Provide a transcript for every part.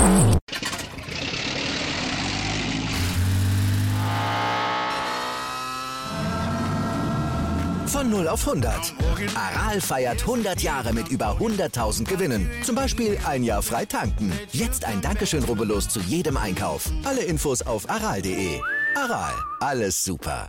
Von 0 auf 100. Aral feiert 100 Jahre mit über 100.000 Gewinnen. Zum Beispiel ein Jahr frei tanken. Jetzt ein Dankeschön, rubbellos zu jedem Einkauf. Alle Infos auf aral.de. Aral, alles super.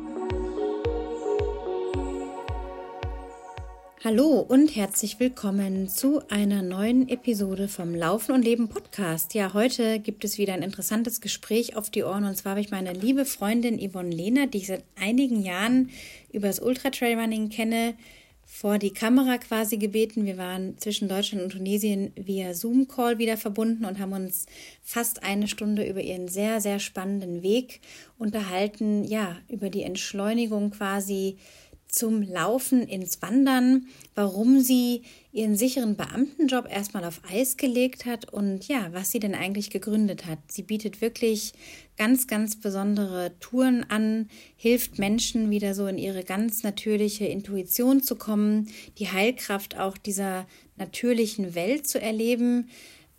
Hallo und herzlich willkommen zu einer neuen Episode vom Laufen und Leben Podcast. Ja, heute gibt es wieder ein interessantes Gespräch auf die Ohren, und zwar habe ich meine liebe Freundin Yvonne Lehnert, die ich seit einigen Jahren über das Ultra-Trailrunning kenne, vor die Kamera quasi gebeten. Wir waren zwischen Deutschland und Tunesien via Zoom-Call wieder verbunden und haben uns fast eine Stunde über ihren sehr, sehr spannenden Weg unterhalten, ja, über die Entschleunigung quasi zum Laufen ins Wandern, warum sie ihren sicheren Beamtenjob erstmal auf Eis gelegt hat und ja, was sie denn eigentlich gegründet hat. Sie bietet wirklich ganz, ganz besondere Touren an, hilft Menschen wieder so in ihre ganz natürliche Intuition zu kommen, die Heilkraft auch dieser natürlichen Welt zu erleben.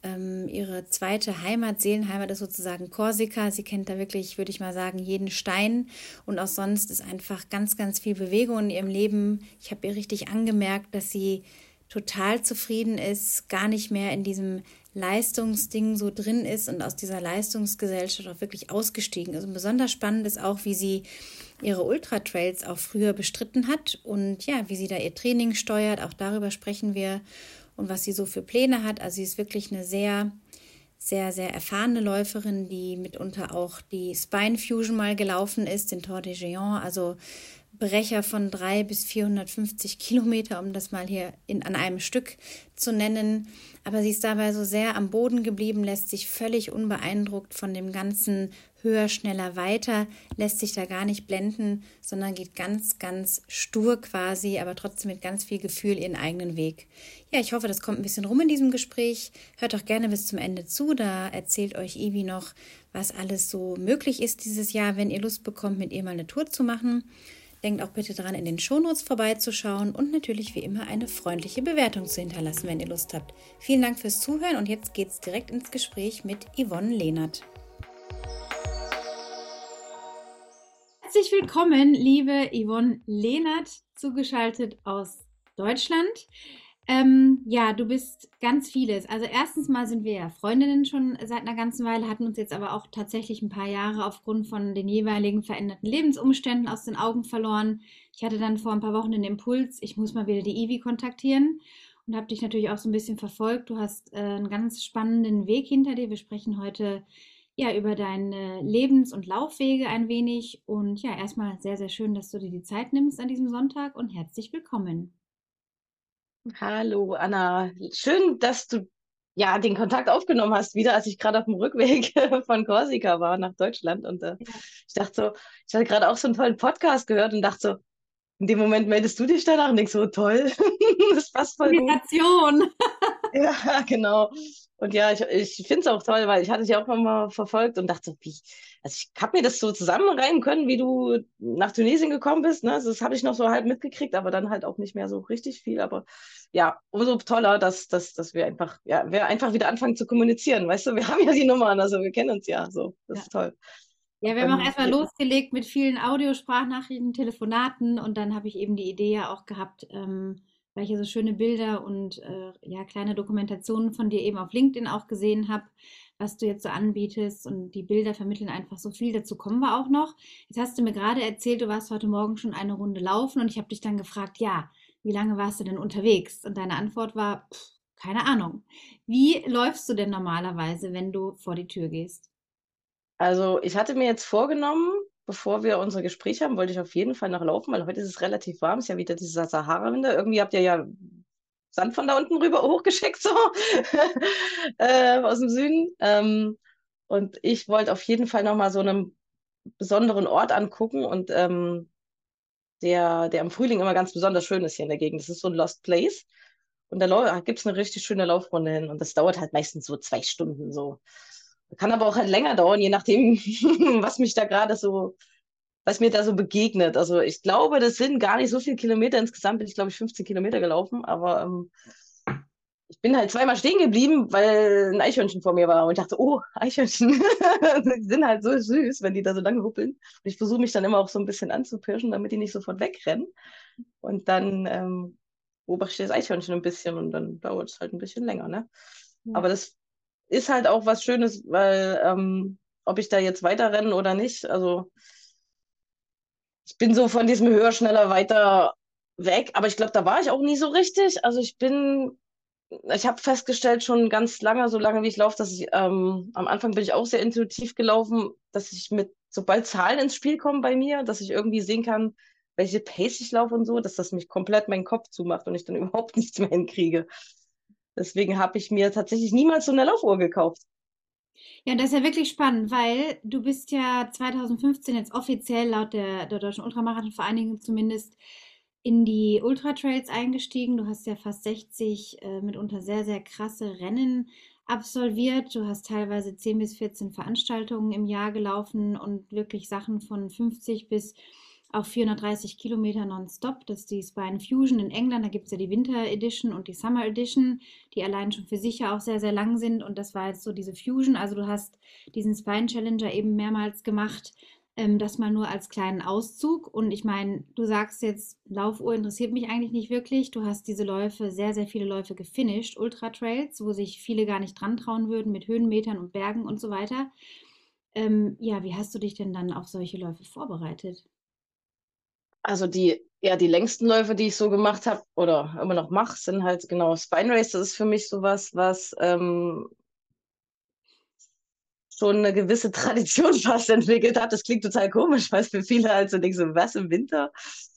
Ihre zweite Heimat, Seelenheimat ist sozusagen Korsika. Sie kennt da wirklich, würde ich mal sagen, jeden Stein. Und auch sonst ist einfach ganz, ganz viel Bewegung in ihrem Leben. Ich habe ihr richtig angemerkt, dass sie total zufrieden ist, gar nicht mehr in diesem Leistungsding so drin ist und aus dieser Leistungsgesellschaft auch wirklich ausgestiegen ist. Und besonders spannend ist auch, wie sie ihre Ultratrails auch früher bestritten hat und ja, wie sie da ihr Training steuert. Auch darüber sprechen wir. Und was sie so für Pläne hat. Also sie ist wirklich eine sehr, sehr, sehr erfahrene Läuferin, die mitunter auch die Spine Fusion mal gelaufen ist, den Tour des Géants, also Brecher von 300 bis 450 Kilometer, um das mal hier an einem Stück zu nennen. Aber sie ist dabei so sehr am Boden geblieben, lässt sich völlig unbeeindruckt von dem ganzen höher, schneller, weiter, lässt sich da gar nicht blenden, sondern geht ganz, ganz stur quasi, aber trotzdem mit ganz viel Gefühl ihren eigenen Weg. Ja, ich hoffe, das kommt ein bisschen rum in diesem Gespräch. Hört doch gerne bis zum Ende zu, da erzählt euch Ivi noch, was alles so möglich ist dieses Jahr, wenn ihr Lust bekommt, mit ihr mal eine Tour zu machen. Denkt auch bitte daran, in den Shownotes vorbeizuschauen und natürlich wie immer eine freundliche Bewertung zu hinterlassen, wenn ihr Lust habt. Vielen Dank fürs Zuhören und jetzt geht's direkt ins Gespräch mit Yvonne Lehnert. Herzlich willkommen, liebe Yvonne Lehnert, zugeschaltet aus Deutschland. Ja, du bist ganz vieles. Also erstens mal sind wir ja Freundinnen schon seit einer ganzen Weile, hatten uns jetzt aber auch tatsächlich ein paar Jahre aufgrund von den jeweiligen veränderten Lebensumständen aus den Augen verloren. Ich hatte dann vor ein paar Wochen den Impuls, ich muss mal wieder die Ivi kontaktieren und habe dich natürlich auch so ein bisschen verfolgt. Du hast einen ganz spannenden Weg hinter dir. Wir sprechen heute ja über deine Lebens- und Laufwege ein wenig. Und ja, erstmal sehr, sehr schön, dass du dir die Zeit nimmst an diesem Sonntag und herzlich willkommen. Hallo Anna, schön, dass du ja den Kontakt aufgenommen hast, wieder als ich gerade auf dem Rückweg von Korsika war nach Deutschland und ich dachte so, ich hatte gerade auch so einen tollen Podcast gehört und dachte so, in dem Moment meldest du dich danach und denkst so, toll, das passt voll gut. Kombination. Ja, genau. Und ja, ich finde es auch toll, weil ich hatte dich auch mal verfolgt und dachte, wie, also ich habe mir das so zusammenreimen können, wie du nach Tunesien gekommen bist, ne? Also das habe ich noch so halb mitgekriegt, aber dann halt auch nicht mehr so richtig viel. Aber ja, umso toller, dass wir einfach, ja, wir einfach wieder anfangen zu kommunizieren. Weißt du, wir haben ja die Nummern, also wir kennen uns ja so. Das ist toll. Ja, wir haben auch erstmal losgelegt mit vielen Audiosprachnachrichten, Telefonaten und dann habe ich eben die Idee ja auch gehabt, weil ich ja so schöne Bilder und ja, kleine Dokumentationen von dir eben auf LinkedIn auch gesehen habe, was du jetzt so anbietest und die Bilder vermitteln einfach so viel. Dazu kommen wir auch noch. Jetzt hast du mir gerade erzählt, du warst heute Morgen schon eine Runde laufen und ich habe dich dann gefragt, ja, wie lange warst du denn unterwegs? Und deine Antwort war, keine Ahnung. Wie läufst du denn normalerweise, wenn du vor die Tür gehst? Also ich hatte mir jetzt vorgenommen, bevor wir unser Gespräch haben, wollte ich auf jeden Fall noch laufen, weil heute ist es relativ warm, ist ja wieder dieser Sahara-Winter. Irgendwie habt ihr ja Sand von da unten rüber hochgeschickt, so aus dem Süden. Und ich wollte auf jeden Fall nochmal so einen besonderen Ort angucken und der im Frühling immer ganz besonders schön ist hier in der Gegend. Das ist so ein Lost Place. Und da gibt es eine richtig schöne Laufrunde hin. Und das dauert halt meistens so 2 Stunden so. Kann aber auch halt länger dauern, je nachdem, was mich da gerade so, was mir da so begegnet. Also ich glaube, das sind gar nicht so viele Kilometer. Insgesamt bin ich, glaube ich, 15 Kilometer gelaufen. Aber ich bin halt zweimal stehen geblieben, weil ein Eichhörnchen vor mir war und ich dachte, oh, Eichhörnchen, die sind halt so süß, wenn die da so lang huppeln. Und ich versuche mich dann immer auch so ein bisschen anzupirschen, damit die nicht sofort wegrennen. Und dann beobachte ich das Eichhörnchen ein bisschen und dann dauert es halt ein bisschen länger, ne? Ja. Aber das ist halt auch was Schönes, weil ob ich da jetzt weiter renne oder nicht, also ich bin so von diesem höher, schneller, weiter weg, aber ich glaube, da war ich auch nie so richtig. Also ich habe festgestellt schon ganz lange, so lange wie ich laufe, dass ich am Anfang bin ich auch sehr intuitiv gelaufen, dass ich sobald Zahlen ins Spiel kommen bei mir, dass ich irgendwie sehen kann, welche Pace ich laufe und so, dass das mich komplett meinen Kopf zumacht und ich dann überhaupt nichts mehr hinkriege. Deswegen habe ich mir tatsächlich niemals so eine Laufuhr gekauft. Ja, das ist ja wirklich spannend, weil du bist ja 2015 jetzt offiziell laut der Deutschen Ultramarathonvereinigung zumindest in die Ultratrails eingestiegen. Du hast ja fast 60 mitunter sehr, sehr krasse Rennen absolviert. Du hast teilweise 10 bis 14 Veranstaltungen im Jahr gelaufen und wirklich Sachen von 50 bis auf 430 Kilometer nonstop. Das ist die Spine Fusion in England. Da gibt es ja die Winter Edition und die Summer Edition, die allein schon für sich ja auch sehr, sehr lang sind. Und das war jetzt so diese Fusion. Also du hast diesen Spine Challenger eben mehrmals gemacht. Das mal nur als kleinen Auszug. Und ich meine, du sagst jetzt, Laufuhr interessiert mich eigentlich nicht wirklich. Du hast diese Läufe, sehr, sehr viele Läufe gefinisht, Ultra Trails, wo sich viele gar nicht dran trauen würden mit Höhenmetern und Bergen und so weiter. Ja, wie hast du dich denn dann auf solche Läufe vorbereitet? Also die längsten Läufe, die ich so gemacht habe oder immer noch mache, sind halt genau Spine Race. Das ist für mich sowas, was schon eine gewisse Tradition fast entwickelt hat. Das klingt total komisch, weil es für viele halt so denken, so was im Winter?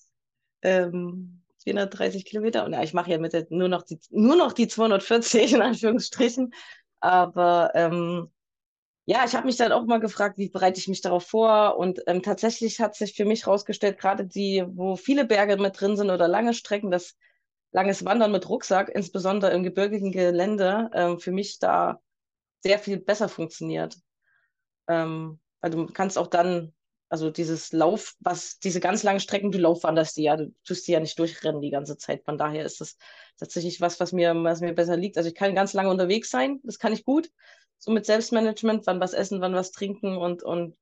430 Kilometer. Und ja, ich mache ja nur noch die 240 in Anführungsstrichen. Aber ja, ich habe mich dann auch mal gefragt, wie bereite ich mich darauf vor? Und tatsächlich hat sich für mich herausgestellt, gerade die, wo viele Berge mit drin sind oder lange Strecken, das langes Wandern mit Rucksack, insbesondere im gebirgigen Gelände, für mich da sehr viel besser funktioniert. Weil du kannst auch dann, also diese ganz langen Strecken, du laufwanderst die ja, du tust die ja nicht durchrennen die ganze Zeit. Von daher ist das tatsächlich was mir besser liegt. Also ich kann ganz lange unterwegs sein, das kann ich gut. So mit Selbstmanagement, wann was essen, wann was trinken und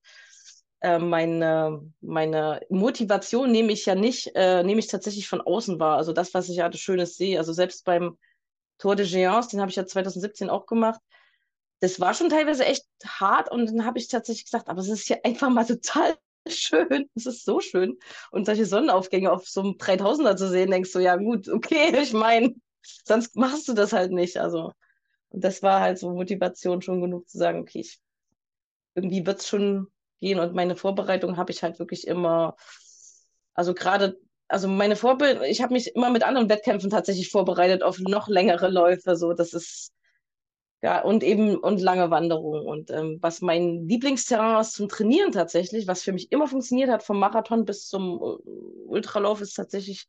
meine Motivation nehme ich tatsächlich von außen wahr. Also das, was ich ja Schönes sehe. Also selbst beim Tour de Géance, den habe ich ja 2017 auch gemacht, das war schon teilweise echt hart und dann habe ich tatsächlich gesagt, aber es ist hier einfach mal total schön. Es ist so schön. Und solche Sonnenaufgänge auf so einem 3000er zu sehen, denkst du, ja gut, okay, ich meine, sonst machst du das halt nicht. Also, und das war halt so Motivation schon genug zu sagen, okay, irgendwie wird es schon gehen und meine Vorbereitung habe ich halt wirklich immer, also gerade, also ich habe mich immer mit anderen Wettkämpfen tatsächlich vorbereitet auf noch längere Läufe, so, das ist ja, und lange Wanderungen. Und was mein Lieblingsterrain ist zum Trainieren tatsächlich, was für mich immer funktioniert hat, vom Marathon bis zum Ultralauf, ist tatsächlich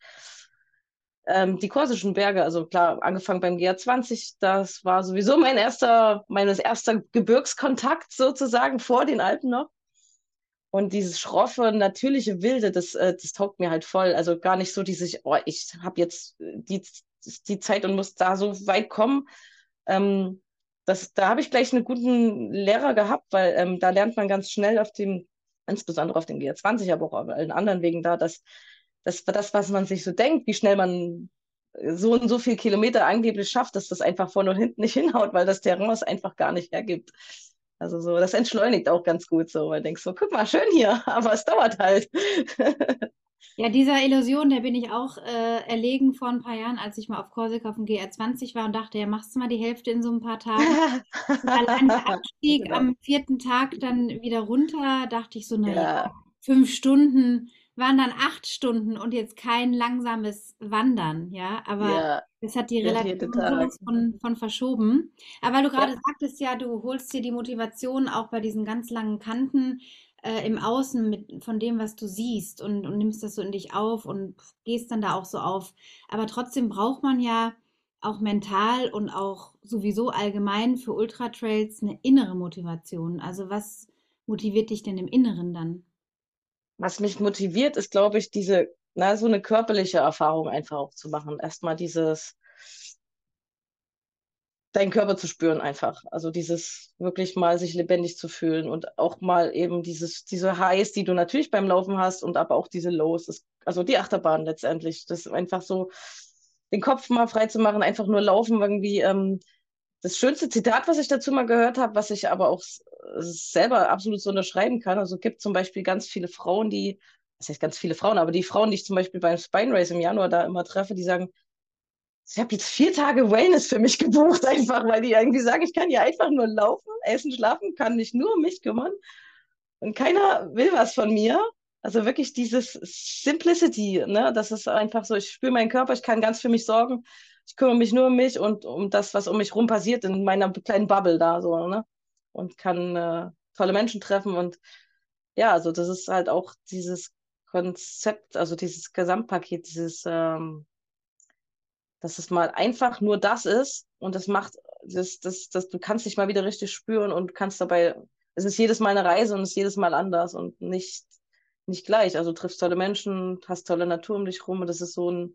die korsischen Berge. Also klar, angefangen beim GR20, das war sowieso meines erster Gebirgskontakt sozusagen vor den Alpen noch. Und dieses schroffe, natürliche Wilde, das taugt mir halt voll. Also gar nicht so dieses, oh, ich habe jetzt die Zeit und muss da so weit kommen. Ähm, da habe ich gleich einen guten Lehrer gehabt, weil da lernt man ganz schnell insbesondere auf dem G20, aber auch auf allen anderen Wegen da, das, was man sich so denkt, wie schnell man so und so viel Kilometer angeblich schafft, dass das einfach vorne und hinten nicht hinhaut, weil das Terrain es einfach gar nicht hergibt. Also so, das entschleunigt auch ganz gut so, weil du denkst so, guck mal, schön hier, aber es dauert halt. Ja, dieser Illusion, der bin ich auch erlegen vor ein paar Jahren, als ich mal auf Korsika auf dem GR20 war und dachte, ja, machst du mal die Hälfte in so ein paar Tagen. Und allein der Abstieg Genau. am vierten Tag dann wieder runter, dachte ich so, naja, Ja, 5 Stunden waren dann 8 Stunden und jetzt kein langsames Wandern, ja. Aber ja, das hat die der vierte Relation Tag. sowas von verschoben. Aber weil du Ja. gerade sagtest, ja, du holst dir die Motivation auch bei diesen ganz langen Kanten im Außen von dem, was du siehst und nimmst das so in dich auf und gehst dann da auch so auf. Aber trotzdem braucht man ja auch mental und auch sowieso allgemein für Ultratrails eine innere Motivation. Also was motiviert dich denn im Inneren dann? Was mich motiviert, ist, glaube ich, so eine körperliche Erfahrung einfach auch zu machen. Erstmal deinen Körper zu spüren einfach. Also dieses wirklich mal sich lebendig zu fühlen und auch mal eben diese Highs, die du natürlich beim Laufen hast und aber auch diese Lows. Also die Achterbahn letztendlich. Das ist einfach so, den Kopf mal frei zu machen, einfach nur laufen irgendwie. Das schönste Zitat, was ich dazu mal gehört habe, was ich aber auch selber absolut so unterschreiben kann. Also es gibt zum Beispiel ganz viele Frauen, das heißt ganz viele Frauen, aber die Frauen, die ich zum Beispiel beim Spine Race im Januar da immer treffe, die sagen, ich habe jetzt 4 Tage Wellness für mich gebucht, einfach, weil die irgendwie sagen, ich kann ja einfach nur laufen, essen, schlafen, kann mich nur um mich kümmern und keiner will was von mir. Also wirklich dieses Simplicity, ne? Das ist einfach so, ich spüre meinen Körper, ich kann ganz für mich sorgen, ich kümmere mich nur um mich und um das, was um mich rum passiert in meiner kleinen Bubble da so, ne? Und kann tolle Menschen treffen und ja, also das ist halt auch dieses Konzept, also dieses Gesamtpaket, dass es mal einfach nur das ist und das macht, du kannst dich mal wieder richtig spüren und kannst dabei, es ist jedes Mal eine Reise und es ist jedes Mal anders und nicht gleich. Also du triffst tolle Menschen, hast tolle Natur um dich rum und das ist so ein,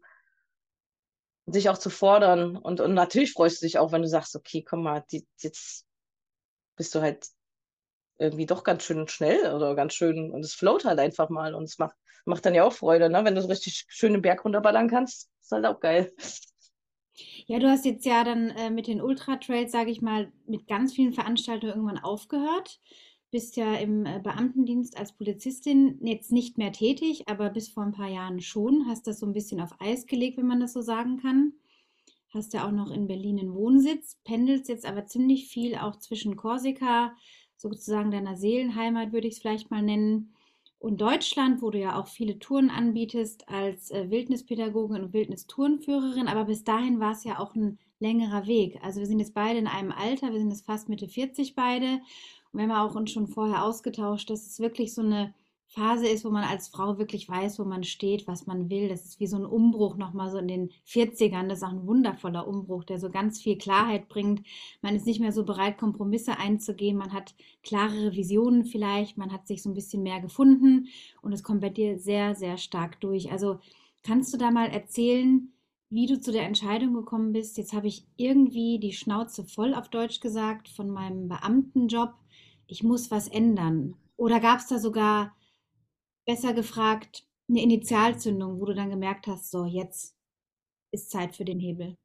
sich auch zu fordern und natürlich freust du dich auch, wenn du sagst, okay, komm mal, jetzt bist du halt irgendwie doch ganz schön schnell oder ganz schön und es float halt einfach mal und macht dann ja auch Freude, ne? Wenn du so richtig schön den Berg runterballern kannst, ist halt auch geil. Ja, du hast jetzt ja dann mit den Ultra-Trails, sage ich mal, mit ganz vielen Veranstaltungen irgendwann aufgehört. Bist ja im Beamtendienst als Polizistin jetzt nicht mehr tätig, aber bis vor ein paar Jahren schon. Hast das so ein bisschen auf Eis gelegt, wenn man das so sagen kann. Hast ja auch noch in Berlin einen Wohnsitz, pendelst jetzt aber ziemlich viel auch zwischen Korsika, sozusagen deiner Seelenheimat, würde ich es vielleicht mal nennen, und Deutschland, wo du ja auch viele Touren anbietest als Wildnispädagogin und Wildnistourenführerin. Aber bis dahin war es ja auch ein längerer Weg. Also wir sind jetzt beide in einem Alter, wir sind jetzt fast Mitte 40 beide. Und wir haben auch uns schon vorher ausgetauscht, dass es wirklich so eine Phase ist, wo man als Frau wirklich weiß, wo man steht, was man will. Das ist wie so ein Umbruch nochmal so in den 40ern. Das ist auch ein wundervoller Umbruch, der so ganz viel Klarheit bringt. Man ist nicht mehr so bereit, Kompromisse einzugehen. Man hat klarere Visionen vielleicht. Man hat sich so ein bisschen mehr gefunden und es kommt bei dir sehr, sehr stark durch. Also kannst du da mal erzählen, wie du zu der Entscheidung gekommen bist? Jetzt habe ich irgendwie die Schnauze voll auf Deutsch gesagt von meinem Beamtenjob. Ich muss was ändern. Oder gab es da sogar, besser gefragt, eine Initialzündung, wo du dann gemerkt hast, so jetzt ist Zeit für den Hebel?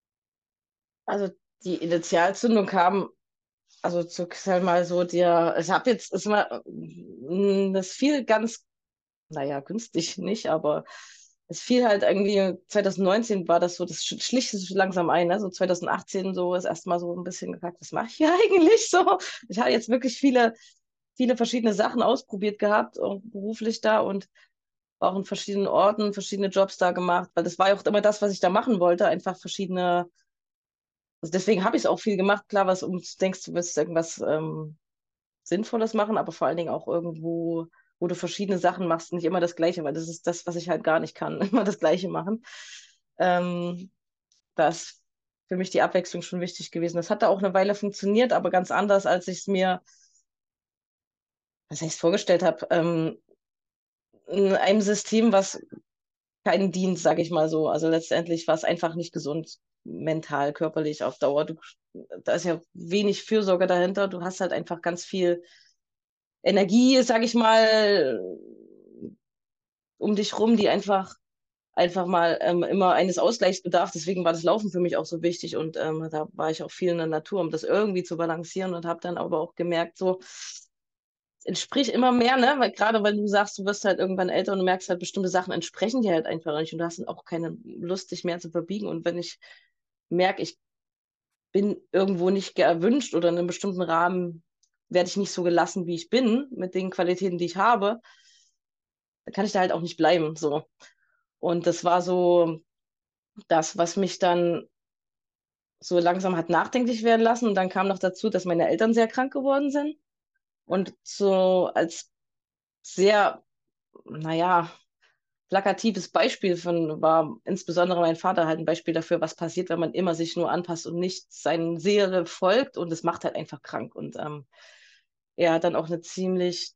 Also die Initialzündung kam, also zu sag mal so, ich habe jetzt, ist mal, das fiel ganz, naja, günstig nicht, aber es fiel halt irgendwie, 2019 war das so, das schlich sich langsam ein, ne? So 2018 so ist erstmal so ein bisschen gefragt, was mache ich hier eigentlich so? Ich habe jetzt wirklich viele verschiedene Sachen ausprobiert gehabt, auch beruflich da und auch in verschiedenen Orten, verschiedene Jobs da gemacht, weil das war ja auch immer das, was ich da machen wollte, einfach verschiedene. Also deswegen habe ich es auch viel gemacht. Klar, was du denkst, du willst irgendwas Sinnvolles machen, aber vor allen Dingen auch irgendwo, wo du verschiedene Sachen machst, nicht immer das Gleiche, weil das ist das, was ich halt gar nicht kann, immer das Gleiche machen. Ähm, Da ist für mich die Abwechslung schon wichtig gewesen. Das hat da auch eine Weile funktioniert, aber ganz anders, als ich es mir, was heißt, vorgestellt habe. In einem System, was keinen Dienst, sage ich mal so. Also letztendlich war es einfach nicht gesund, mental, körperlich auf Dauer. Da ist ja wenig Fürsorge dahinter. Du hast halt einfach ganz viel Energie, sage ich mal, um dich rum, die einfach mal immer eines Ausgleichs bedarf. Deswegen war das Laufen für mich auch so wichtig und da war ich auch viel in der Natur, um das irgendwie zu balancieren und habe dann aber auch gemerkt, so entspricht immer mehr, ne? Weil gerade weil du sagst, du wirst halt irgendwann älter und du merkst halt, bestimmte Sachen entsprechen dir halt einfach nicht und du hast dann auch keine Lust, dich mehr zu verbiegen. Und wenn ich merke, ich bin irgendwo nicht erwünscht oder in einem bestimmten Rahmen werde ich nicht so gelassen, wie ich bin, mit den Qualitäten, die ich habe, dann kann ich da halt auch nicht bleiben. So. Und das war so das, was mich dann so langsam hat nachdenklich werden lassen. Und dann kam noch dazu, dass meine Eltern sehr krank geworden sind. Und so als sehr, naja, plakatives Beispiel war insbesondere mein Vater halt ein Beispiel dafür, was passiert, wenn man immer sich nur anpasst und nicht seinen Seele folgt und es macht halt einfach krank. Und er hat dann auch eine ziemlich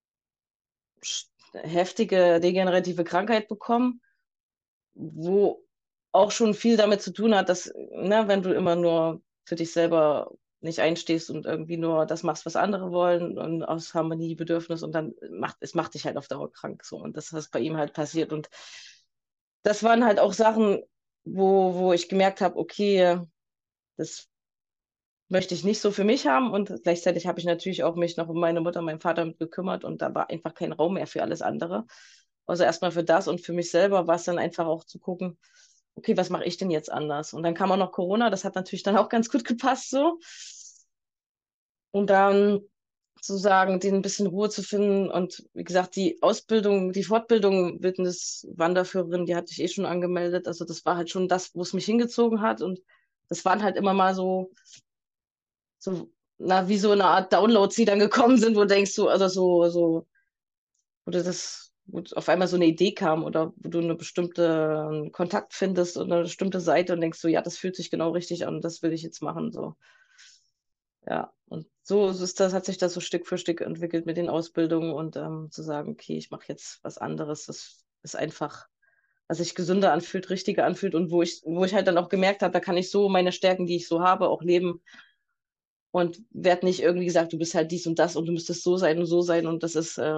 heftige degenerative Krankheit bekommen, wo auch schon viel damit zu tun hat, dass, ne, wenn du immer nur für dich selber nicht einstehst und irgendwie nur das machst, was andere wollen und aus Harmoniebedürfnis und dann macht dich halt auf Dauer krank so. Und das ist bei ihm halt passiert. Und das waren halt auch Sachen, wo ich gemerkt habe, okay, das möchte ich nicht so für mich haben. Und gleichzeitig habe ich natürlich auch mich noch um meine Mutter und meinen Vater mit gekümmert und da war einfach kein Raum mehr für alles andere. Also erstmal für das und für mich selber war es dann einfach auch zu gucken, okay, was mache ich denn jetzt anders? Und dann kam auch noch Corona, das hat natürlich dann auch ganz gut gepasst so. Und dann zu sagen, denen ein bisschen Ruhe zu finden. Und wie gesagt, die Ausbildung, die Fortbildung Wildnis-Wanderführerin, die hatte ich eh schon angemeldet. Also das war halt schon das, wo es mich hingezogen hat. Und das waren halt immer mal so, na, wie so eine Art Downloads, die dann gekommen sind, wo du denkst du, also wo auf einmal so eine Idee kam oder wo du eine bestimmte Kontakt findest oder eine bestimmte Seite und denkst so, ja, das fühlt sich genau richtig an, das will ich jetzt machen, so. Ja, und hat sich das so Stück für Stück entwickelt mit den Ausbildungen und zu sagen, okay, ich mache jetzt was anderes. Das ist einfach, was sich gesünder anfühlt, richtiger anfühlt und wo ich halt dann auch gemerkt habe, da kann ich so meine Stärken, die ich so habe, auch leben und werde nicht irgendwie gesagt, du bist halt dies und du müsstest so sein und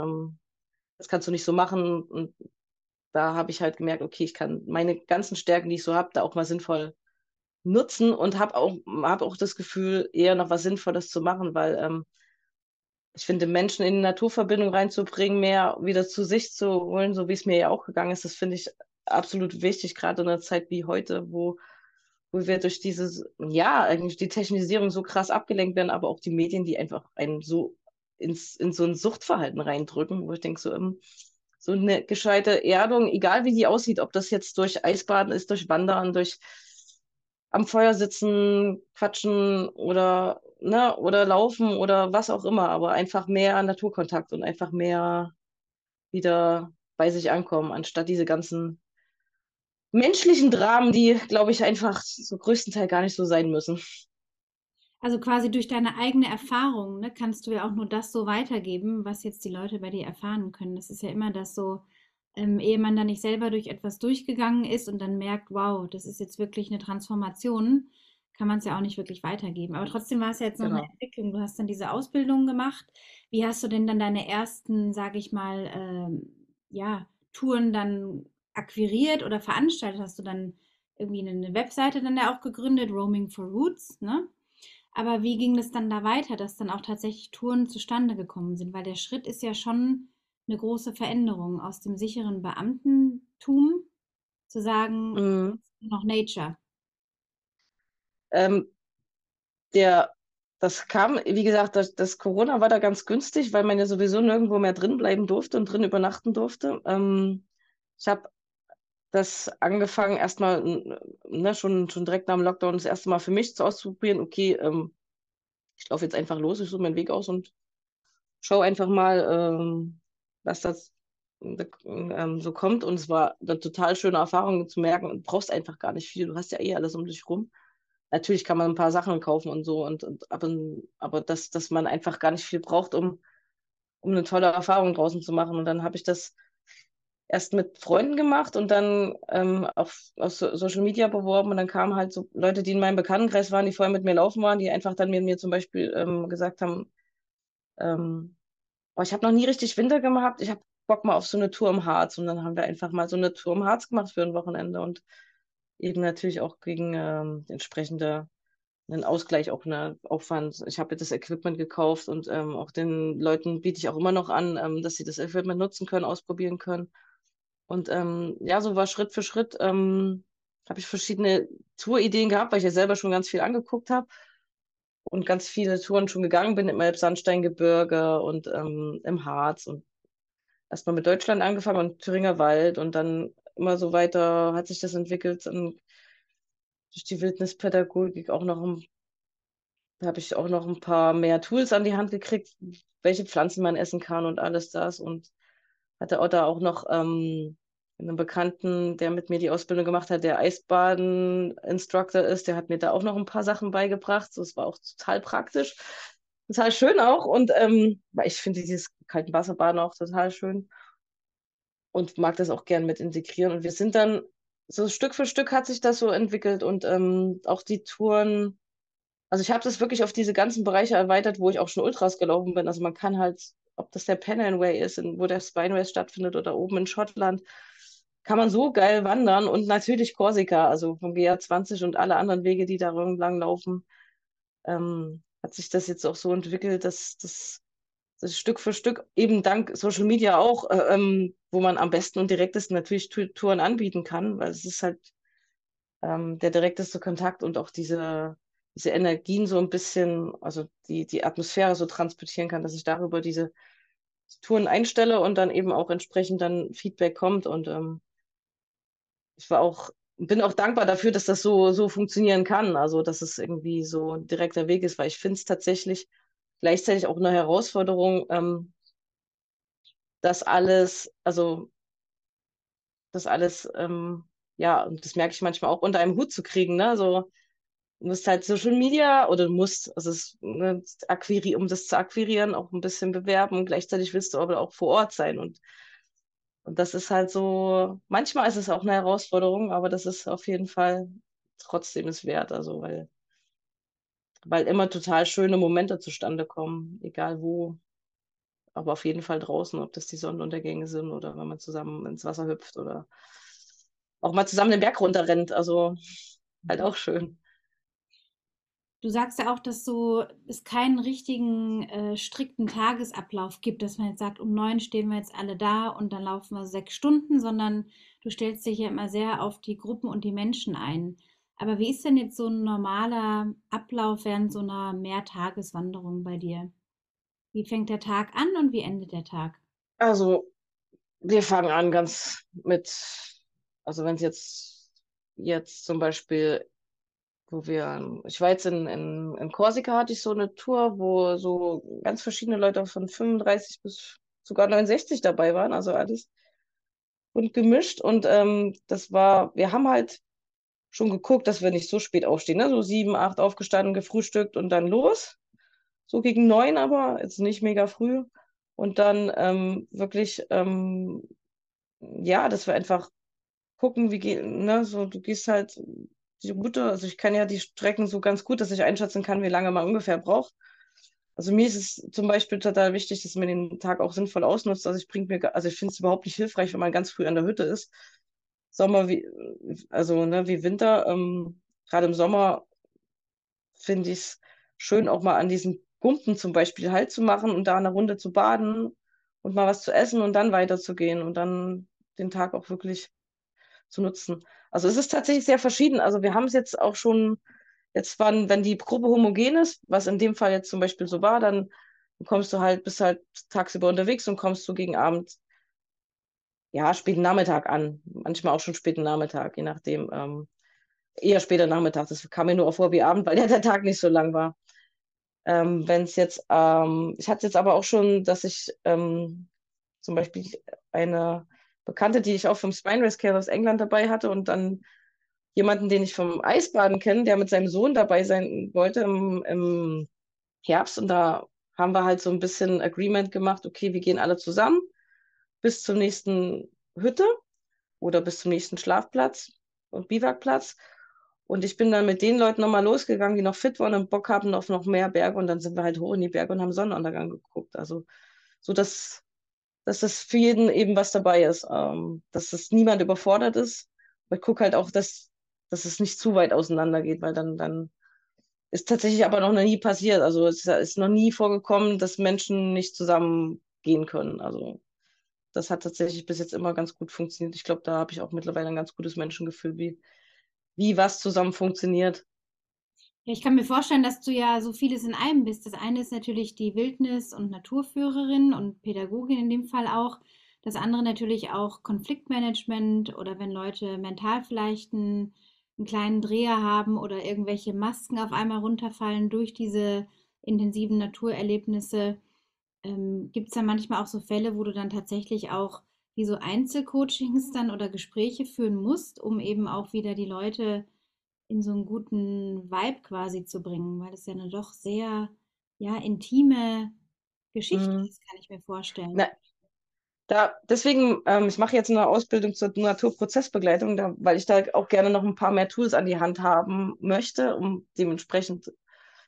das kannst du nicht so machen. Und da habe ich halt gemerkt, okay, ich kann meine ganzen Stärken, die ich so habe, da auch mal sinnvoll nutzen und hab auch das Gefühl, eher noch was Sinnvolles zu machen, weil ich finde, Menschen in die Naturverbindung reinzubringen, mehr wieder zu sich zu holen, so wie es mir ja auch gegangen ist, das finde ich absolut wichtig, gerade in einer Zeit wie heute, wo wir durch ja, eigentlich die Technisierung so krass abgelenkt werden, aber auch die Medien, die einfach einen so in so ein Suchtverhalten reindrücken, wo ich denke, so eine gescheite Erdung, egal wie die aussieht, ob das jetzt durch Eisbaden ist, durch Wandern, durch am Feuer sitzen, quatschen oder laufen oder was auch immer, aber einfach mehr Naturkontakt und einfach mehr wieder bei sich ankommen, anstatt diese ganzen menschlichen Dramen, die, glaube ich, einfach so größtenteils gar nicht so sein müssen. Also quasi durch deine eigene Erfahrung, ne, kannst du ja auch nur das so weitergeben, was jetzt die Leute bei dir erfahren können. Das ist ja immer das so, ehe man da nicht selber durch etwas durchgegangen ist und dann merkt, wow, das ist jetzt wirklich eine Transformation, kann man es ja auch nicht wirklich weitergeben. Aber trotzdem war es ja jetzt noch eine Genau. Entwicklung. Du hast dann diese Ausbildung gemacht. Wie hast du denn dann deine ersten, sage ich mal, ja, Touren dann akquiriert oder veranstaltet? Hast du dann irgendwie eine Webseite dann ja auch gegründet, Roaming for Roots, ne? Aber wie ging das dann da weiter, dass dann auch tatsächlich Touren zustande gekommen sind? Weil der Schritt ist ja schon eine große Veränderung aus dem sicheren Beamtentum zu sagen, Mhm. noch Nature. Ähm, der, Das kam, wie gesagt, das Corona war da ganz günstig, weil man ja sowieso nirgendwo mehr drin bleiben durfte und drin übernachten durfte. Ich habe das angefangen, erstmal, ne, schon direkt nach dem Lockdown das erste Mal für mich auszuprobieren. Okay, ich laufe jetzt einfach los, ich suche meinen Weg aus und schaue einfach mal, was das so kommt. Und es war eine total schöne Erfahrung zu merken, du brauchst einfach gar nicht viel. Du hast ja eh alles um dich rum. Natürlich kann man ein paar Sachen kaufen und so, aber dass man einfach gar nicht viel braucht, um eine tolle Erfahrung draußen zu machen. Und dann habe ich das erst mit Freunden gemacht und dann auf Social Media beworben und dann kamen halt so Leute, die in meinem Bekanntenkreis waren, die vorher mit mir laufen waren, die einfach dann mit mir zum Beispiel gesagt haben, ähm, oh, ich habe noch nie richtig Winter gehabt, ich habe Bock mal auf so eine Tour im Harz und dann haben wir einfach mal so eine Tour im Harz gemacht für ein Wochenende und eben natürlich auch gegen entsprechende einen Ausgleich, auch einen Aufwand. Ich habe das Equipment gekauft und auch den Leuten biete ich auch immer noch an, dass sie das Equipment nutzen können, ausprobieren können. Und ja, so war Schritt für Schritt, habe ich verschiedene Tourideen gehabt, weil ich ja selber schon ganz viel angeguckt habe und ganz viele Touren schon gegangen bin im Elbsandsteingebirge und im Harz und erstmal mit Deutschland angefangen und Thüringer Wald und dann immer so weiter hat sich das entwickelt und durch die Wildnispädagogik habe ich auch noch ein paar mehr Tools an die Hand gekriegt, welche Pflanzen man essen kann und alles das und hatte auch da auch noch einen Bekannten, der mit mir die Ausbildung gemacht hat, der Eisbaden-Instructor ist, der hat mir da auch noch ein paar Sachen beigebracht. So, es war auch total praktisch, total schön auch. Und weil ich finde dieses kalten Wasserbaden auch total schön und mag das auch gern mit integrieren. Und wir sind dann, so Stück für Stück hat sich das so entwickelt und auch die Touren. Also ich habe das wirklich auf diese ganzen Bereiche erweitert, wo ich auch schon Ultras gelaufen bin. Also man kann halt, ob das der Pennine Way ist, wo der Spine Race stattfindet oder oben in Schottland, kann man so geil wandern und natürlich Korsika, also vom GR20 und alle anderen Wege, die da lang laufen, hat sich das jetzt auch so entwickelt, dass das Stück für Stück eben dank Social Media auch, wo man am besten und direktesten natürlich Touren anbieten kann, weil es ist halt der direkteste Kontakt und auch diese Energien so ein bisschen, also die Atmosphäre so transportieren kann, dass ich darüber diese Touren einstelle und dann eben auch entsprechend dann Feedback kommt. Und ich bin auch dankbar dafür, dass das so funktionieren kann. Also, dass es irgendwie so ein direkter Weg ist, weil ich finde es tatsächlich gleichzeitig auch eine Herausforderung, das alles, also das alles, ja, und das merke ich manchmal auch unter einem Hut zu kriegen, ne? So, du musst halt Social Media oder du musst, also ne, um das zu akquirieren, auch ein bisschen bewerben. Gleichzeitig willst du aber auch vor Ort sein. Und das ist halt so, manchmal ist es auch eine Herausforderung, aber das ist auf jeden Fall trotzdem es wert. Also, weil immer total schöne Momente zustande kommen, egal wo, aber auf jeden Fall draußen, ob das die Sonnenuntergänge sind oder wenn man zusammen ins Wasser hüpft oder auch mal zusammen den Berg runterrennt. Also halt auch schön. Du sagst ja auch, dass es keinen richtigen strikten Tagesablauf gibt, dass man jetzt sagt, um 9 stehen wir jetzt alle da und dann laufen wir 6 Stunden, sondern du stellst dich ja immer sehr auf die Gruppen und die Menschen ein. Aber wie ist denn jetzt so ein normaler Ablauf während so einer Mehrtageswanderung bei dir? Wie fängt der Tag an und wie endet der Tag? Also wir fangen an also wenn es jetzt zum Beispiel, ich war jetzt in Korsika, hatte ich so eine Tour, wo so ganz verschiedene Leute von 35 bis sogar 69 dabei waren, also alles bunt gemischt. Und wir haben halt schon geguckt, dass wir nicht so spät aufstehen, ne? So 7, 8 aufgestanden, gefrühstückt und dann los. So gegen 9 aber, jetzt nicht mega früh. Und dann wirklich, ja, dass wir einfach gucken, ne, so du gehst halt die Route, also ich kann ja die Strecken so ganz gut, dass ich einschätzen kann, wie lange man ungefähr braucht. Also mir ist es zum Beispiel total wichtig, dass man den Tag auch sinnvoll ausnutzt. Also ich finde es überhaupt nicht hilfreich, wenn man ganz früh an der Hütte ist. Sommer also ne, wie Winter, gerade im Sommer finde ich es schön, auch mal an diesen Pumpen zum Beispiel Halt zu machen und da eine Runde zu baden und mal was zu essen und dann weiterzugehen und dann den Tag auch wirklich zu nutzen. Also es ist tatsächlich sehr verschieden. Also wir haben es jetzt auch schon, wenn die Gruppe homogen ist, was in dem Fall jetzt zum Beispiel so war, dann bist halt tagsüber unterwegs und kommst so gegen Abend, ja, späten Nachmittag an. Manchmal auch schon späten Nachmittag, je nachdem. Eher später Nachmittag. Das kam mir nur auch vor wie Abend, weil ja der Tag nicht so lang war. Ich hatte jetzt aber auch schon, dass ich zum Beispiel eine Bekannte, die ich auch vom Spine Race Care aus England dabei hatte und dann jemanden, den ich vom Eisbaden kenne, der mit seinem Sohn dabei sein wollte im Herbst. Und da haben wir halt so ein bisschen Agreement gemacht, okay, wir gehen alle zusammen bis zur nächsten Hütte oder bis zum nächsten Schlafplatz und Biwakplatz. Und ich bin dann mit den Leuten nochmal losgegangen, die noch fit waren und Bock haben auf noch mehr Berge. Und dann sind wir halt hoch in die Berge und haben Sonnenuntergang geguckt. Also so, dass das für jeden eben was dabei ist, dass es niemand überfordert ist. Aber ich gucke halt auch, dass es nicht zu weit auseinander geht, weil dann ist tatsächlich aber noch nie passiert. Also es ist noch nie vorgekommen, dass Menschen nicht zusammen gehen können. Also das hat tatsächlich bis jetzt immer ganz gut funktioniert. Ich glaube, da habe ich auch mittlerweile ein ganz gutes Menschengefühl, wie was zusammen funktioniert. Ja, ich kann mir vorstellen, dass du ja so vieles in einem bist. Das eine ist natürlich die Wildnis- und Naturführerin und Pädagogin in dem Fall auch. Das andere natürlich auch Konfliktmanagement oder wenn Leute mental vielleicht einen kleinen Dreher haben oder irgendwelche Masken auf einmal runterfallen durch diese intensiven Naturerlebnisse. Gibt es da manchmal auch so Fälle, wo du dann tatsächlich auch wie so Einzelcoachings dann oder Gespräche führen musst, um eben auch wieder die Leute in so einen guten Vibe quasi zu bringen, weil das ja eine doch sehr, ja, intime Geschichte Mhm. ist, kann ich mir vorstellen. Na, deswegen, ich mache jetzt eine Ausbildung zur Naturprozessbegleitung, weil ich da auch gerne noch ein paar mehr Tools an die Hand haben möchte, um dementsprechend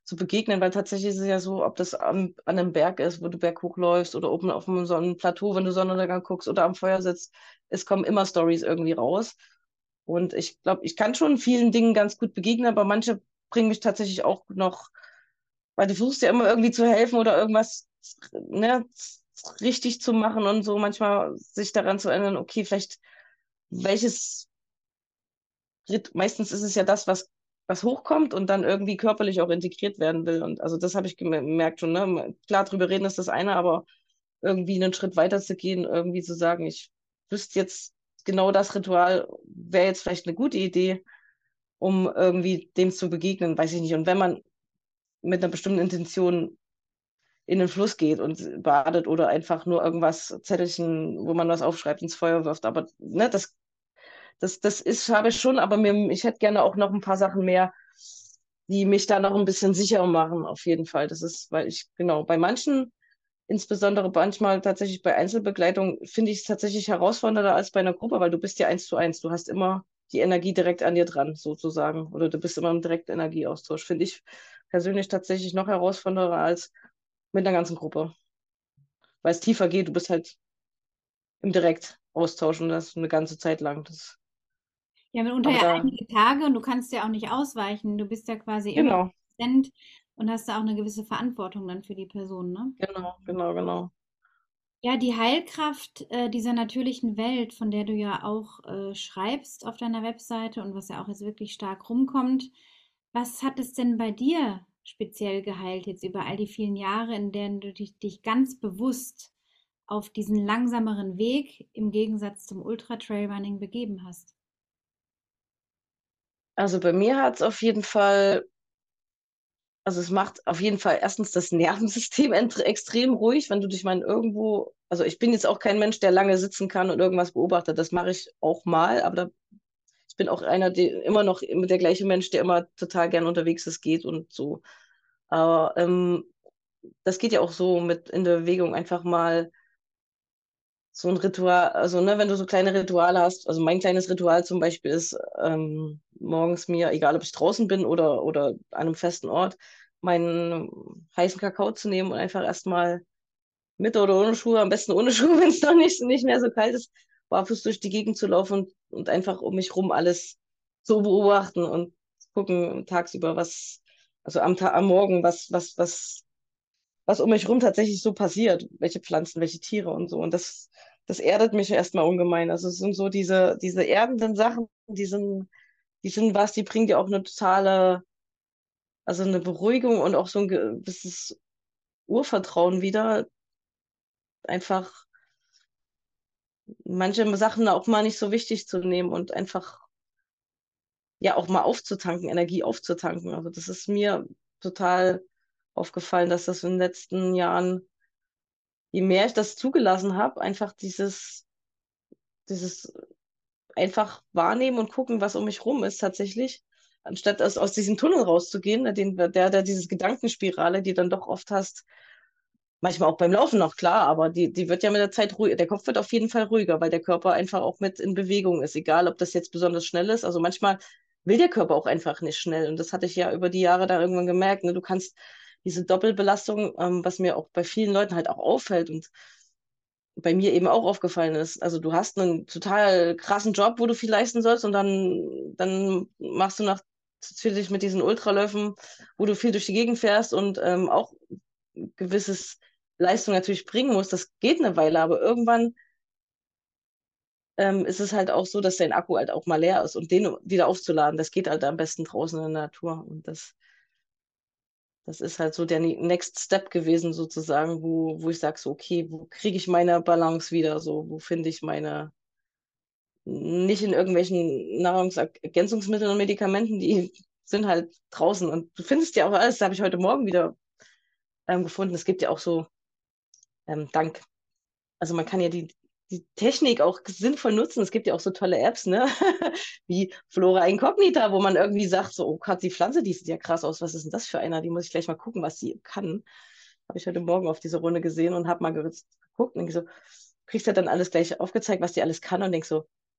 zu begegnen, weil tatsächlich ist es ja so, ob das an einem Berg ist, wo du berghoch läufst oder oben auf so einem Plateau, wenn du Sonnenuntergang guckst oder am Feuer sitzt, es kommen immer Stories irgendwie raus. Und ich glaube, ich kann schon vielen Dingen ganz gut begegnen, aber manche bringen mich tatsächlich auch noch, weil du versuchst ja immer irgendwie zu helfen oder irgendwas, ne, richtig zu machen und so manchmal sich daran zu erinnern, okay, vielleicht welches meistens ist es ja das, was hochkommt und dann irgendwie körperlich auch integriert werden will. Und also das habe ich gemerkt schon, ne? Klar, drüber reden ist das eine, aber irgendwie einen Schritt weiter zu gehen, irgendwie zu sagen, ich wüsste jetzt genau das Ritual, wäre jetzt vielleicht eine gute Idee, um irgendwie dem zu begegnen, weiß ich nicht. Und wenn man mit einer bestimmten Intention in den Fluss geht und badet oder einfach nur irgendwas Zettelchen, wo man was aufschreibt, ins Feuer wirft, aber ne, das ist, habe ich schon, aber ich hätte gerne auch noch ein paar Sachen mehr, die mich da noch ein bisschen sicherer machen, auf jeden Fall. Das ist, weil ich, genau, bei manchen, insbesondere manchmal tatsächlich bei Einzelbegleitung, finde ich es tatsächlich herausfordernder als bei einer Gruppe, weil du bist ja 1:1. Du hast immer die Energie direkt an dir dran, sozusagen. Oder du bist immer im direkten Energieaustausch. Finde ich persönlich tatsächlich noch herausfordernder als mit einer ganzen Gruppe. Weil es tiefer geht, du bist halt im Direktaustausch und das eine ganze Zeit lang. Ja, mitunter Aber ja da, einige Tage und du kannst ja auch nicht ausweichen. Du bist ja quasi immer genau. präsent und hast da auch eine gewisse Verantwortung dann für die Person, ne? Genau, genau, genau. Ja, die Heilkraft, dieser natürlichen Welt, von der du ja auch, schreibst auf deiner Webseite und was ja auch jetzt wirklich stark rumkommt. Was hat es denn bei dir speziell geheilt jetzt über all die vielen Jahre, in denen du dich ganz bewusst auf diesen langsameren Weg im Gegensatz zum Ultra-Trailrunning begeben hast? Also bei mir hat es auf jeden Fall, also es macht auf jeden Fall erstens das Nervensystem extrem ruhig, wenn du dich mal irgendwo, also ich bin jetzt auch kein Mensch, der lange sitzen kann und irgendwas beobachtet. Das mache ich auch mal, aber ich bin auch einer, der immer noch der gleiche Mensch, der immer total gern unterwegs ist, geht und so. Aber das geht ja auch so mit in der Bewegung einfach mal so ein Ritual, also ne, wenn du so kleine Rituale hast, also mein kleines Ritual zum Beispiel ist, morgens mir, egal ob ich draußen bin oder an einem festen Ort, meinen heißen Kakao zu nehmen und einfach erstmal mit oder ohne Schuhe, am besten ohne Schuhe, wenn es noch nicht mehr so kalt ist, barfuß durch die Gegend zu laufen und einfach um mich rum alles zu beobachten und gucken tagsüber, also am Morgen, was um mich rum tatsächlich so passiert, welche Pflanzen, welche Tiere und so. Und das erdet mich erstmal ungemein. Also es sind so diese erdenden Sachen, die sind was, die bringen dir auch eine totale, also eine Beruhigung und auch so ein gewisses Urvertrauen wieder. Einfach manche Sachen auch mal nicht so wichtig zu nehmen und einfach ja auch mal aufzutanken, Energie aufzutanken. Also das ist mir total aufgefallen, dass das in den letzten Jahren, je mehr ich das zugelassen habe, einfach dieses einfach wahrnehmen und gucken, was um mich rum ist tatsächlich, anstatt aus diesem Tunnel rauszugehen, diese Gedankenspirale, die dann doch oft hast, manchmal auch beim Laufen noch klar, aber die wird ja mit der Zeit ruhiger. Der Kopf wird auf jeden Fall ruhiger, weil der Körper einfach auch mit in Bewegung ist, egal ob das jetzt besonders schnell ist. Also manchmal will der Körper auch einfach nicht schnell. Und das hatte ich ja über die Jahre da irgendwann gemerkt. Ne? Du kannst diese Doppelbelastung, was mir auch bei vielen Leuten halt auch auffällt und bei mir eben auch aufgefallen ist. Also du hast einen total krassen Job, wo du viel leisten sollst und dann machst du natürlich mit diesen Ultraläufen, wo du viel durch die Gegend fährst und auch gewisses Leistung natürlich bringen musst. Das geht eine Weile, aber irgendwann ist es halt auch so, dass dein Akku halt auch mal leer ist und den wieder aufzuladen, das geht halt am besten draußen in der Natur und das ist halt so der Next Step gewesen sozusagen, wo ich sage so, okay, wo kriege ich meine Balance wieder so, wo finde ich nicht in irgendwelchen Nahrungsergänzungsmitteln und Medikamenten, die sind halt draußen. Und du findest ja auch alles, das habe ich heute Morgen wieder gefunden. Es gibt ja auch so, also man kann ja die Technik auch sinnvoll nutzen. Es gibt ja auch so tolle Apps, ne? Wie Flora Incognita, wo man irgendwie sagt, so, oh Gott, die Pflanze, die sieht ja krass aus. Was ist denn das für einer? Die muss ich gleich mal gucken, was sie kann. Habe ich heute Morgen auf diese Runde gesehen und habe mal geguckt und so, kriegst ja dann alles gleich aufgezeigt, was die alles kann und denk so,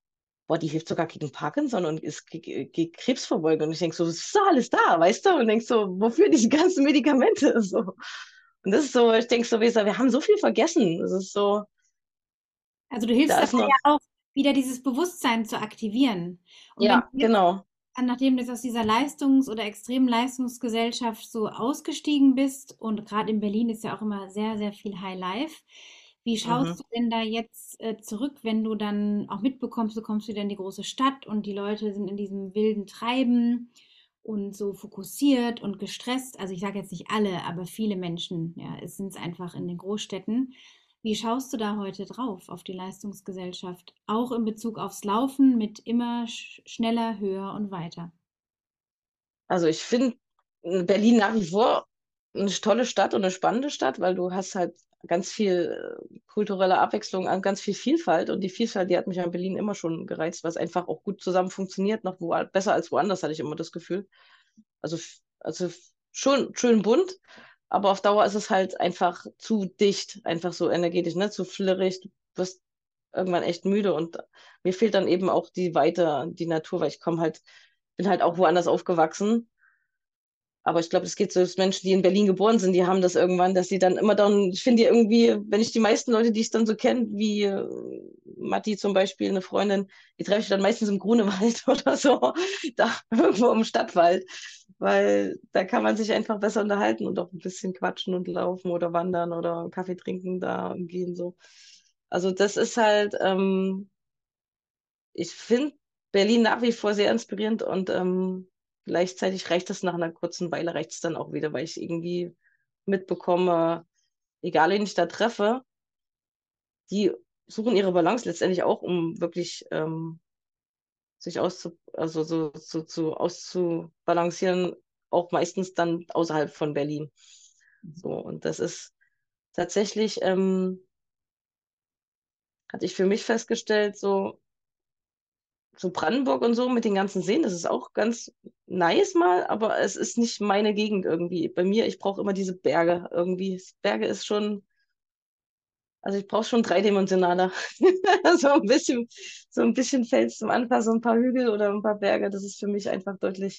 boah, die hilft sogar gegen Parkinson und ist gegen Krebsvorbeugung. Und ich denke so, das ist doch alles da, weißt du? Und denk so, wofür diese ganzen Medikamente? So. Und das ist so, ich denke so, wir haben so viel vergessen. Das ist so, Also du hilfst da dabei ist noch, ja auch, wieder dieses Bewusstsein zu aktivieren. Und wenn ja, du jetzt, genau. nachdem du jetzt aus dieser oder extremen Leistungsgesellschaft so ausgestiegen bist, und gerade in Berlin ist ja auch immer sehr, sehr viel High Life, wie schaust Mhm. du denn da jetzt zurück, wenn du dann auch mitbekommst, du kommst wieder in die große Stadt und die Leute sind in diesem wilden Treiben und so fokussiert und gestresst? Also ich sage jetzt nicht alle, aber viele Menschen, ja, es sind es einfach in den Großstädten. Wie schaust du da heute drauf, auf die Leistungsgesellschaft? Auch in Bezug aufs Laufen mit immer schneller, höher und weiter. Also ich finde Berlin nach wie vor eine tolle Stadt und eine spannende Stadt, weil du hast halt ganz viel kulturelle Abwechslung, ganz viel Vielfalt und die Vielfalt, die hat mich an Berlin immer schon gereizt, weil es einfach auch gut zusammen funktioniert, noch besser als woanders, hatte ich immer das Gefühl. Also schon schön bunt, aber auf Dauer ist es halt einfach zu dicht, einfach so energetisch, ne? Zu flirrig. Du wirst irgendwann echt müde und mir fehlt dann eben auch die Weite, die Natur, weil bin halt auch woanders aufgewachsen. Aber ich glaube, es geht so, dass Menschen, die in Berlin geboren sind, die haben das irgendwann, dass sie dann immer dann, ich finde die irgendwie, wenn ich die meisten Leute, die ich dann so kenne, wie Matti zum Beispiel, eine Freundin, die treffe ich dann meistens im Grunewald oder so, da irgendwo im Stadtwald, weil da kann man sich einfach besser unterhalten und auch ein bisschen quatschen und laufen oder wandern oder Kaffee trinken da gehen so. Also das ist halt, ich finde Berlin nach wie vor sehr inspirierend und gleichzeitig reicht es nach einer kurzen Weile, reicht es dann auch wieder, weil ich irgendwie mitbekomme, egal wen ich da treffe, die suchen ihre Balance letztendlich auch, um wirklich sich auszubalancieren, auch meistens dann außerhalb von Berlin. So, und das ist tatsächlich, hatte ich für mich festgestellt, so Brandenburg und so mit den ganzen Seen, das ist auch ganz nice mal, aber es ist nicht meine Gegend irgendwie. Bei mir, ich brauche immer diese Berge irgendwie. Berge ist schon, also ich brauche schon dreidimensionaler. So so ein bisschen Fels zum Anfassen, ein paar Hügel oder ein paar Berge, das ist für mich einfach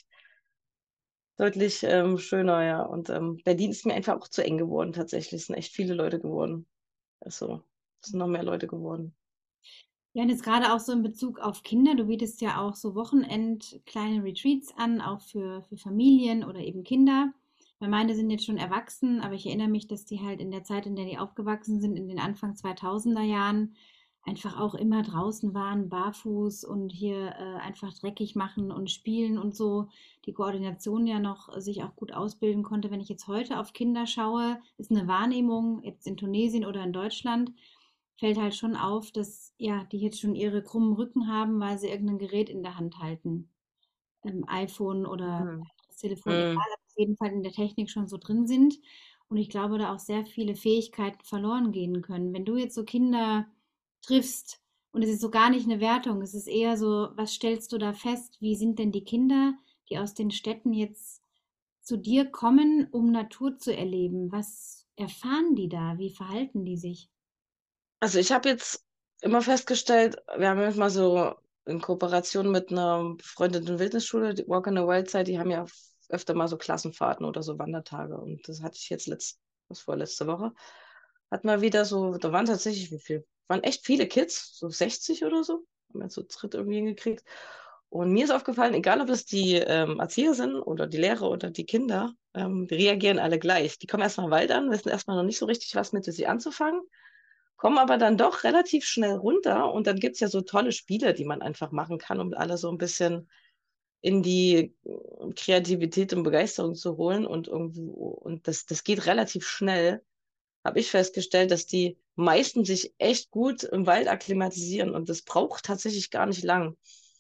deutlich schöner, ja. Und Berlin ist mir einfach auch zu eng geworden tatsächlich. Es sind echt viele Leute geworden. Also, es sind noch mehr Leute geworden. Ja, und jetzt gerade auch so in Bezug auf Kinder. Du bietest ja auch so Wochenend kleine Retreats an, auch für Familien oder eben Kinder. Weil meine sind jetzt schon erwachsen, aber ich erinnere mich, dass die halt in der Zeit, in der die aufgewachsen sind, in den Anfang 2000er Jahren, einfach auch immer draußen waren, barfuß und hier einfach dreckig machen und spielen und so. Die Koordination ja noch sich auch gut ausbilden konnte. Wenn ich jetzt heute auf Kinder schaue, ist eine Wahrnehmung, jetzt in Tunesien oder in Deutschland, fällt halt schon auf, dass ja, die jetzt schon ihre krummen Rücken haben, weil sie irgendein Gerät in der Hand halten. iPhone oder Mhm. das Telefon, egal, Mhm. auf jeden Fall in der Technik schon so drin sind. Und ich glaube, da auch sehr viele Fähigkeiten verloren gehen können. Wenn du jetzt so Kinder triffst, und es ist so gar nicht eine Wertung, es ist eher so, was stellst du da fest? Wie sind denn die Kinder, die aus den Städten jetzt zu dir kommen, um Natur zu erleben? Was erfahren die da? Wie verhalten die sich? Also ich habe jetzt immer festgestellt, wir haben jetzt mal so in Kooperation mit einer befreundeten Wildnisschule, die Walk in the Wild Side, die haben ja öfter mal so Klassenfahrten oder so Wandertage. Und das hatte ich jetzt was war letzte Woche, hat mal wieder so, da waren tatsächlich, wie viel? Waren echt viele Kids, so 60 oder so, haben wir so dritt irgendwie hingekriegt. Und mir ist aufgefallen, egal ob es die Erzieher sind oder die Lehrer oder die Kinder, die reagieren alle gleich. Die kommen erstmal im Wald an, wissen erstmal noch nicht so richtig, was mit sich anzufangen, kommen aber dann doch relativ schnell runter und dann gibt es ja so tolle Spiele, die man einfach machen kann, um alle so ein bisschen in die Kreativität und Begeisterung zu holen und irgendwo, und das geht relativ schnell, habe ich festgestellt, dass die meisten sich echt gut im Wald akklimatisieren und das braucht tatsächlich gar nicht lang.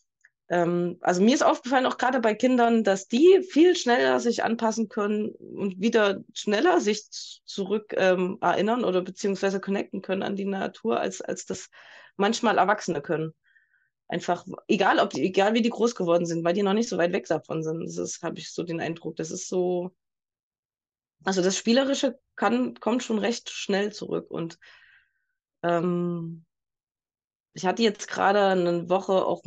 Also mir ist aufgefallen, auch gerade bei Kindern, dass die viel schneller sich anpassen können und wieder schneller sich zurück erinnern oder beziehungsweise connecten können an die Natur, als das manchmal Erwachsene können. Einfach, egal wie die groß geworden sind, weil die noch nicht so weit weg davon sind. Habe ich so den Eindruck. Das ist so, also das Spielerische kommt schon recht schnell zurück. Und ähm, ich hatte jetzt gerade eine Woche auch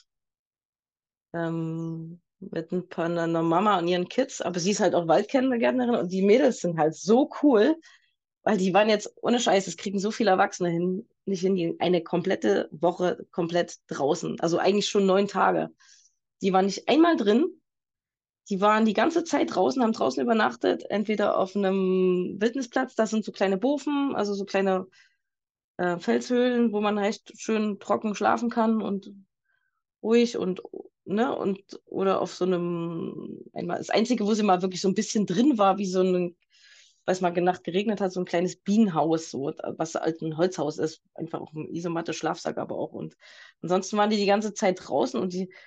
mit einer Mama und ihren Kids, aber sie ist halt auch Waldkindergärtnerin und die Mädels sind halt so cool, weil die waren jetzt, ohne Scheiß, es kriegen so viele Erwachsene hin, nicht hin, die eine komplette Woche komplett draußen, also eigentlich schon 9 Tage. Die waren nicht einmal drin, die waren die ganze Zeit draußen, haben draußen übernachtet, entweder auf einem Wildnisplatz, das sind so kleine Bofen, also so kleine Felshöhlen, wo man echt schön trocken schlafen kann und ruhig und ne und oder auf so einem einmal das Einzige, wo sie mal wirklich so ein bisschen drin war, wie so ein, weiß mal Nacht geregnet hat, so ein kleines Bienenhaus, so was halt ein Holzhaus ist, einfach auch ein Isomatte, Schlafsack aber auch und ansonsten waren die ganze Zeit draußen und die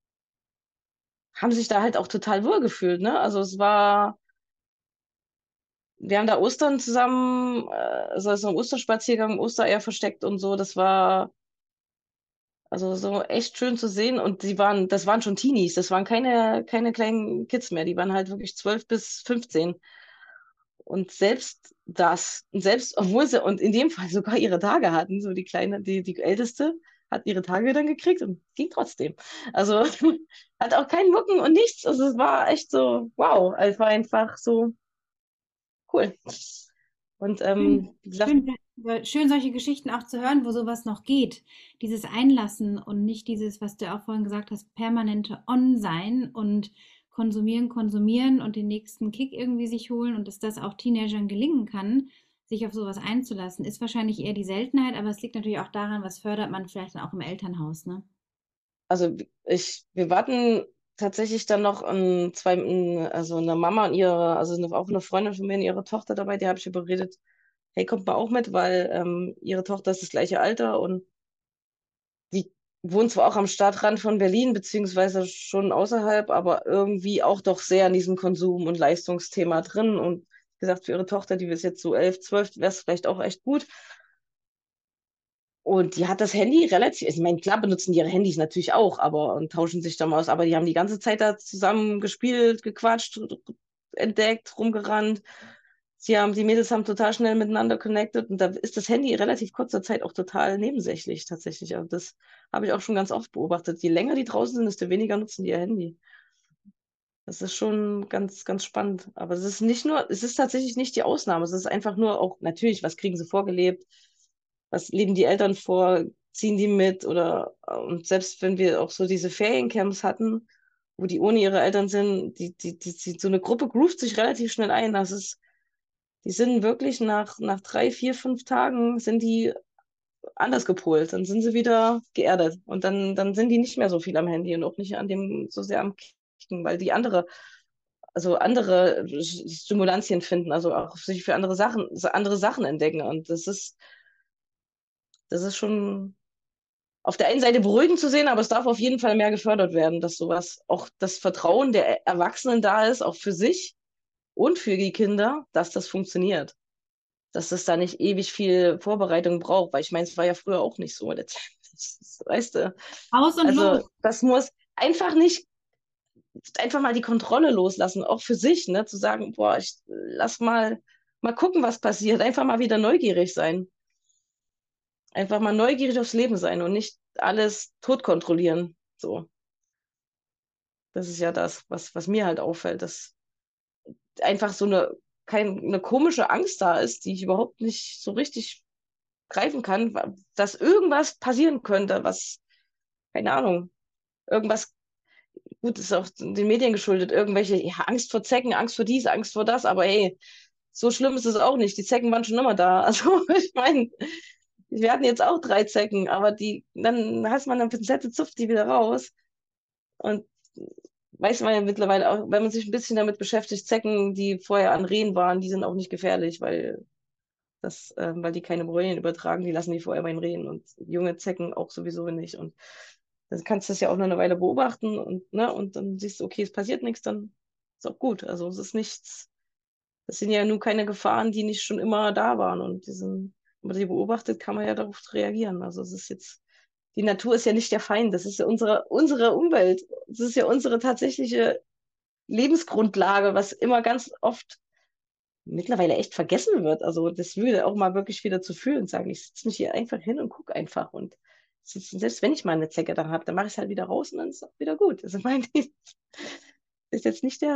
haben sich da halt auch total wohl gefühlt, ne? Also es war, wir haben da Ostern zusammen, also so einen Osterspaziergang, Ostereier versteckt und so, das war also so echt schön zu sehen. Und das waren schon Teenies, das waren keine kleinen Kids mehr, die waren halt wirklich 12 bis 15. Und selbst, obwohl sie, und in dem Fall sogar ihre Tage hatten, so die Kleine, die Älteste, hat ihre Tage dann gekriegt und ging trotzdem. Also hat auch keinen Mucken und nichts. Also es war echt so, wow, es war einfach so cool. Und Schön, wie gesagt, schön, schön, solche Geschichten auch zu hören, wo sowas noch geht. Dieses Einlassen und nicht dieses, was du auch vorhin gesagt hast, permanente On-Sein und konsumieren, konsumieren und den nächsten Kick irgendwie sich holen und dass das auch Teenagern gelingen kann, sich auf sowas einzulassen, ist wahrscheinlich eher die Seltenheit, aber es liegt natürlich auch daran, was fördert man vielleicht dann auch im Elternhaus, ne? also wir warten tatsächlich dann noch also eine Mama und auch eine Freundin von mir und ihre Tochter dabei, die habe ich überredet, hey, kommt mal auch mit, weil ihre Tochter ist das gleiche Alter und die wohnt zwar auch am Stadtrand von Berlin, beziehungsweise schon außerhalb, aber irgendwie auch doch sehr in diesem Konsum- und Leistungsthema drin und wie gesagt, für ihre Tochter, die ist jetzt so 11, 12, wäre es vielleicht auch echt gut. Und die hat das Handy relativ, ich meine, klar benutzen die ihre Handys natürlich auch, aber und tauschen sich da mal aus, aber die haben die ganze Zeit da zusammen gespielt, gequatscht, entdeckt, rumgerannt. Die Mädels haben total schnell miteinander connected und da ist das Handy in relativ kurzer Zeit auch total nebensächlich tatsächlich. Also das habe ich auch schon ganz oft beobachtet. Je länger die draußen sind, desto weniger nutzen die ihr Handy. Das ist schon ganz, ganz spannend. Aber es ist tatsächlich nicht die Ausnahme. Es ist einfach nur auch, natürlich, was kriegen sie vorgelebt? Was leben die Eltern vor? Ziehen die mit? Und selbst wenn wir auch so diese Feriencamps hatten, wo die ohne ihre Eltern sind, so eine Gruppe groovt sich relativ schnell ein. Die sind wirklich nach 3, 4, 5 Tagen sind die anders gepolt. Dann sind sie wieder geerdet. Und dann sind die nicht mehr so viel am Handy und auch nicht so sehr am Kicken, weil die andere Stimulantien finden, also auch sich für andere Sachen entdecken. Und das ist schon auf der einen Seite beruhigend zu sehen, aber es darf auf jeden Fall mehr gefördert werden, dass sowas, auch das Vertrauen der Erwachsenen da ist, auch für sich und für die Kinder, dass das funktioniert. Dass es da nicht ewig viel Vorbereitung braucht, weil ich meine, es war ja früher auch nicht so. Weißt du, Aus und also los. das muss einfach nicht, einfach mal die Kontrolle loslassen, auch für sich, ne, zu sagen, boah, ich lass mal gucken, was passiert, einfach mal wieder neugierig sein. Einfach mal neugierig aufs Leben sein und nicht alles tot kontrollieren. So, das ist ja das, was mir halt auffällt, dass einfach eine komische Angst da ist, die ich überhaupt nicht so richtig greifen kann, dass irgendwas passieren könnte, keine Ahnung, irgendwas, gut, ist auch den Medien geschuldet, irgendwelche, ja, Angst vor Zecken, Angst vor dies, Angst vor das, aber hey, so schlimm ist es auch nicht. Die Zecken waren schon immer da. Also, ich meine, wir hatten jetzt auch 3 Zecken, aber dann hast man eine Pinzette, zupft die wieder raus. Und weiß man ja mittlerweile auch, wenn man sich ein bisschen damit beschäftigt, Zecken, die vorher an Rehen waren, die sind auch nicht gefährlich, weil die keine Borrelien übertragen, die lassen die vorher bei den Rehen und junge Zecken auch sowieso nicht. Und dann kannst du das ja auch noch eine Weile beobachten und dann siehst du, okay, es passiert nichts, dann ist auch gut. Also es ist nichts, das sind ja nur keine Gefahren, die nicht schon immer da waren und wenn man die beobachtet, kann man ja darauf reagieren. Also es ist jetzt, die Natur ist ja nicht der Feind, das ist ja unsere Umwelt. Das ist ja unsere tatsächliche Lebensgrundlage, was immer ganz oft mittlerweile echt vergessen wird. Also das würde auch mal wirklich wieder zu fühlen und sagen, ich setze mich hier einfach hin und gucke einfach. Und Selbst wenn ich mal eine Zecke dann habe, dann mache ich es halt wieder raus und dann ist es auch wieder gut. Also mein ist jetzt nicht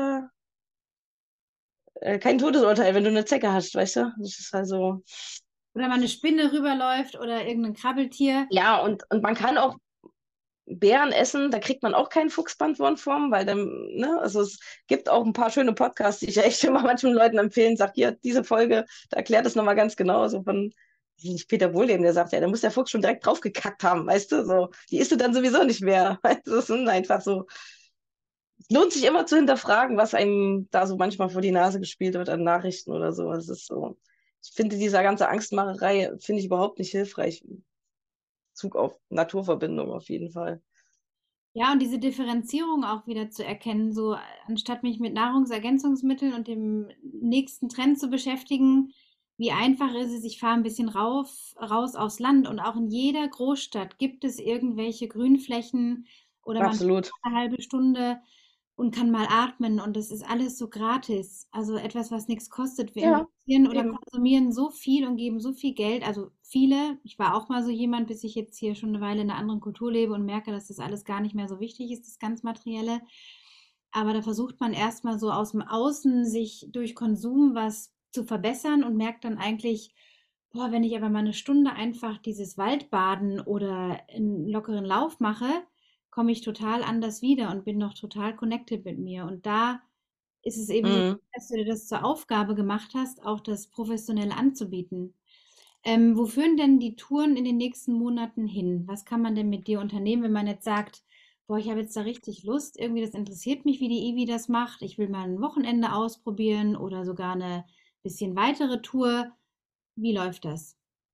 kein Todesurteil, wenn du eine Zecke hast, weißt du? Das ist also, Oder mal eine Spinne rüberläuft oder irgendein Krabbeltier. ja, und man kann auch Beeren essen, da kriegt man auch keinen Fuchsbandwurm von, weil dann, ne, also es gibt auch ein paar schöne Podcasts, die ich echt immer manchen Leuten empfehlen, sag hier, diese Folge, da erklärt es nochmal ganz genau, so von, nicht Peter Wohlleben, der sagt, ja, da muss der Fuchs schon direkt draufgekackt haben, weißt du, so, die isst du dann sowieso nicht mehr, weißt du, das sind einfach so, es lohnt sich immer zu hinterfragen, was einem da so manchmal vor die Nase gespielt wird an Nachrichten oder so, es ist so, ich finde diese ganze Angstmacherei, finde ich überhaupt nicht hilfreich, in Bezug auf Naturverbindung auf jeden Fall. Ja, und diese Differenzierung auch wieder zu erkennen, so anstatt mich mit Nahrungsergänzungsmitteln und dem nächsten Trend zu beschäftigen, wie einfach ist es, ich fahre ein bisschen raus aufs Land und auch in jeder Großstadt gibt es irgendwelche Grünflächen oder man fährt Absolut. eine halbe Stunde und kann mal atmen und das ist alles so gratis. Also etwas, was nichts kostet. Wir Ja, investieren oder eben. konsumieren so viel und geben so viel Geld. Also viele, ich war auch mal so jemand, bis ich jetzt hier schon eine Weile in einer anderen Kultur lebe und merke, dass das alles gar nicht mehr so wichtig ist, das ganz Materielle. Aber da versucht man erstmal so aus dem Außen sich durch Konsum was zu verbessern und merkt dann eigentlich, boah, wenn ich aber mal eine Stunde einfach dieses Waldbaden oder einen lockeren Lauf mache, komme ich total anders wieder und bin noch total connected mit mir. Und da ist es eben so, Mhm. dass du dir das zur Aufgabe gemacht hast, auch das professionell anzubieten. Wo führen denn die Touren in den nächsten Monaten hin? Was kann man denn mit dir unternehmen, wenn man jetzt sagt, boah, ich habe jetzt da richtig Lust, irgendwie das interessiert mich, wie die Ivi das macht. Ich will mal ein Wochenende ausprobieren oder sogar eine bisschen weitere Tour. Wie läuft das?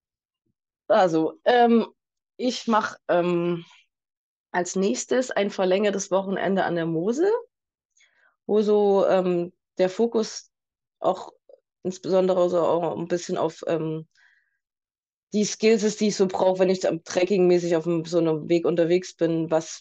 Also, ich mache als nächstes ein verlängertes Wochenende an der Mosel, wo so der Fokus auch insbesondere so auch ein bisschen auf die Skills ist, die ich so brauche, wenn ich trekkingmäßig auf so einem Weg unterwegs bin, was,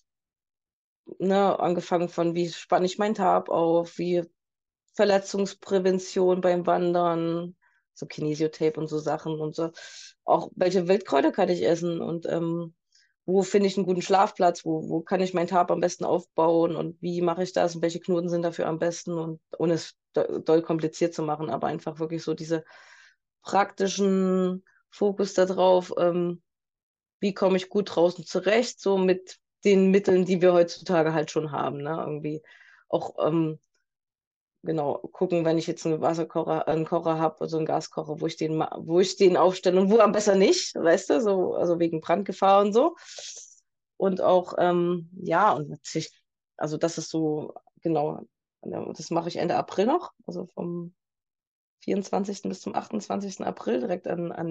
ne, angefangen von, wie spanne ich meinen Tab auf, wie Verletzungsprävention beim Wandern, so Kinesiotape und so Sachen und so. Auch welche Wildkräuter kann ich essen und wo finde ich einen guten Schlafplatz, wo kann ich meinen Tag am besten aufbauen und wie mache ich das und welche Knoten sind dafür am besten und ohne es doll kompliziert zu machen, aber einfach wirklich so diese praktischen Fokus darauf, wie komme ich gut draußen zurecht, so mit den Mitteln, die wir heutzutage halt schon haben, ne? Irgendwie auch genau, gucken, wenn ich jetzt einen Kocher habe, also einen Gaskocher, wo ich den aufstelle und wo am besser nicht, weißt du, so, also wegen Brandgefahr und so. Und auch, ja, und natürlich, also das ist so, genau, ja, das mache ich Ende April noch, also vom 24. bis zum 28. April direkt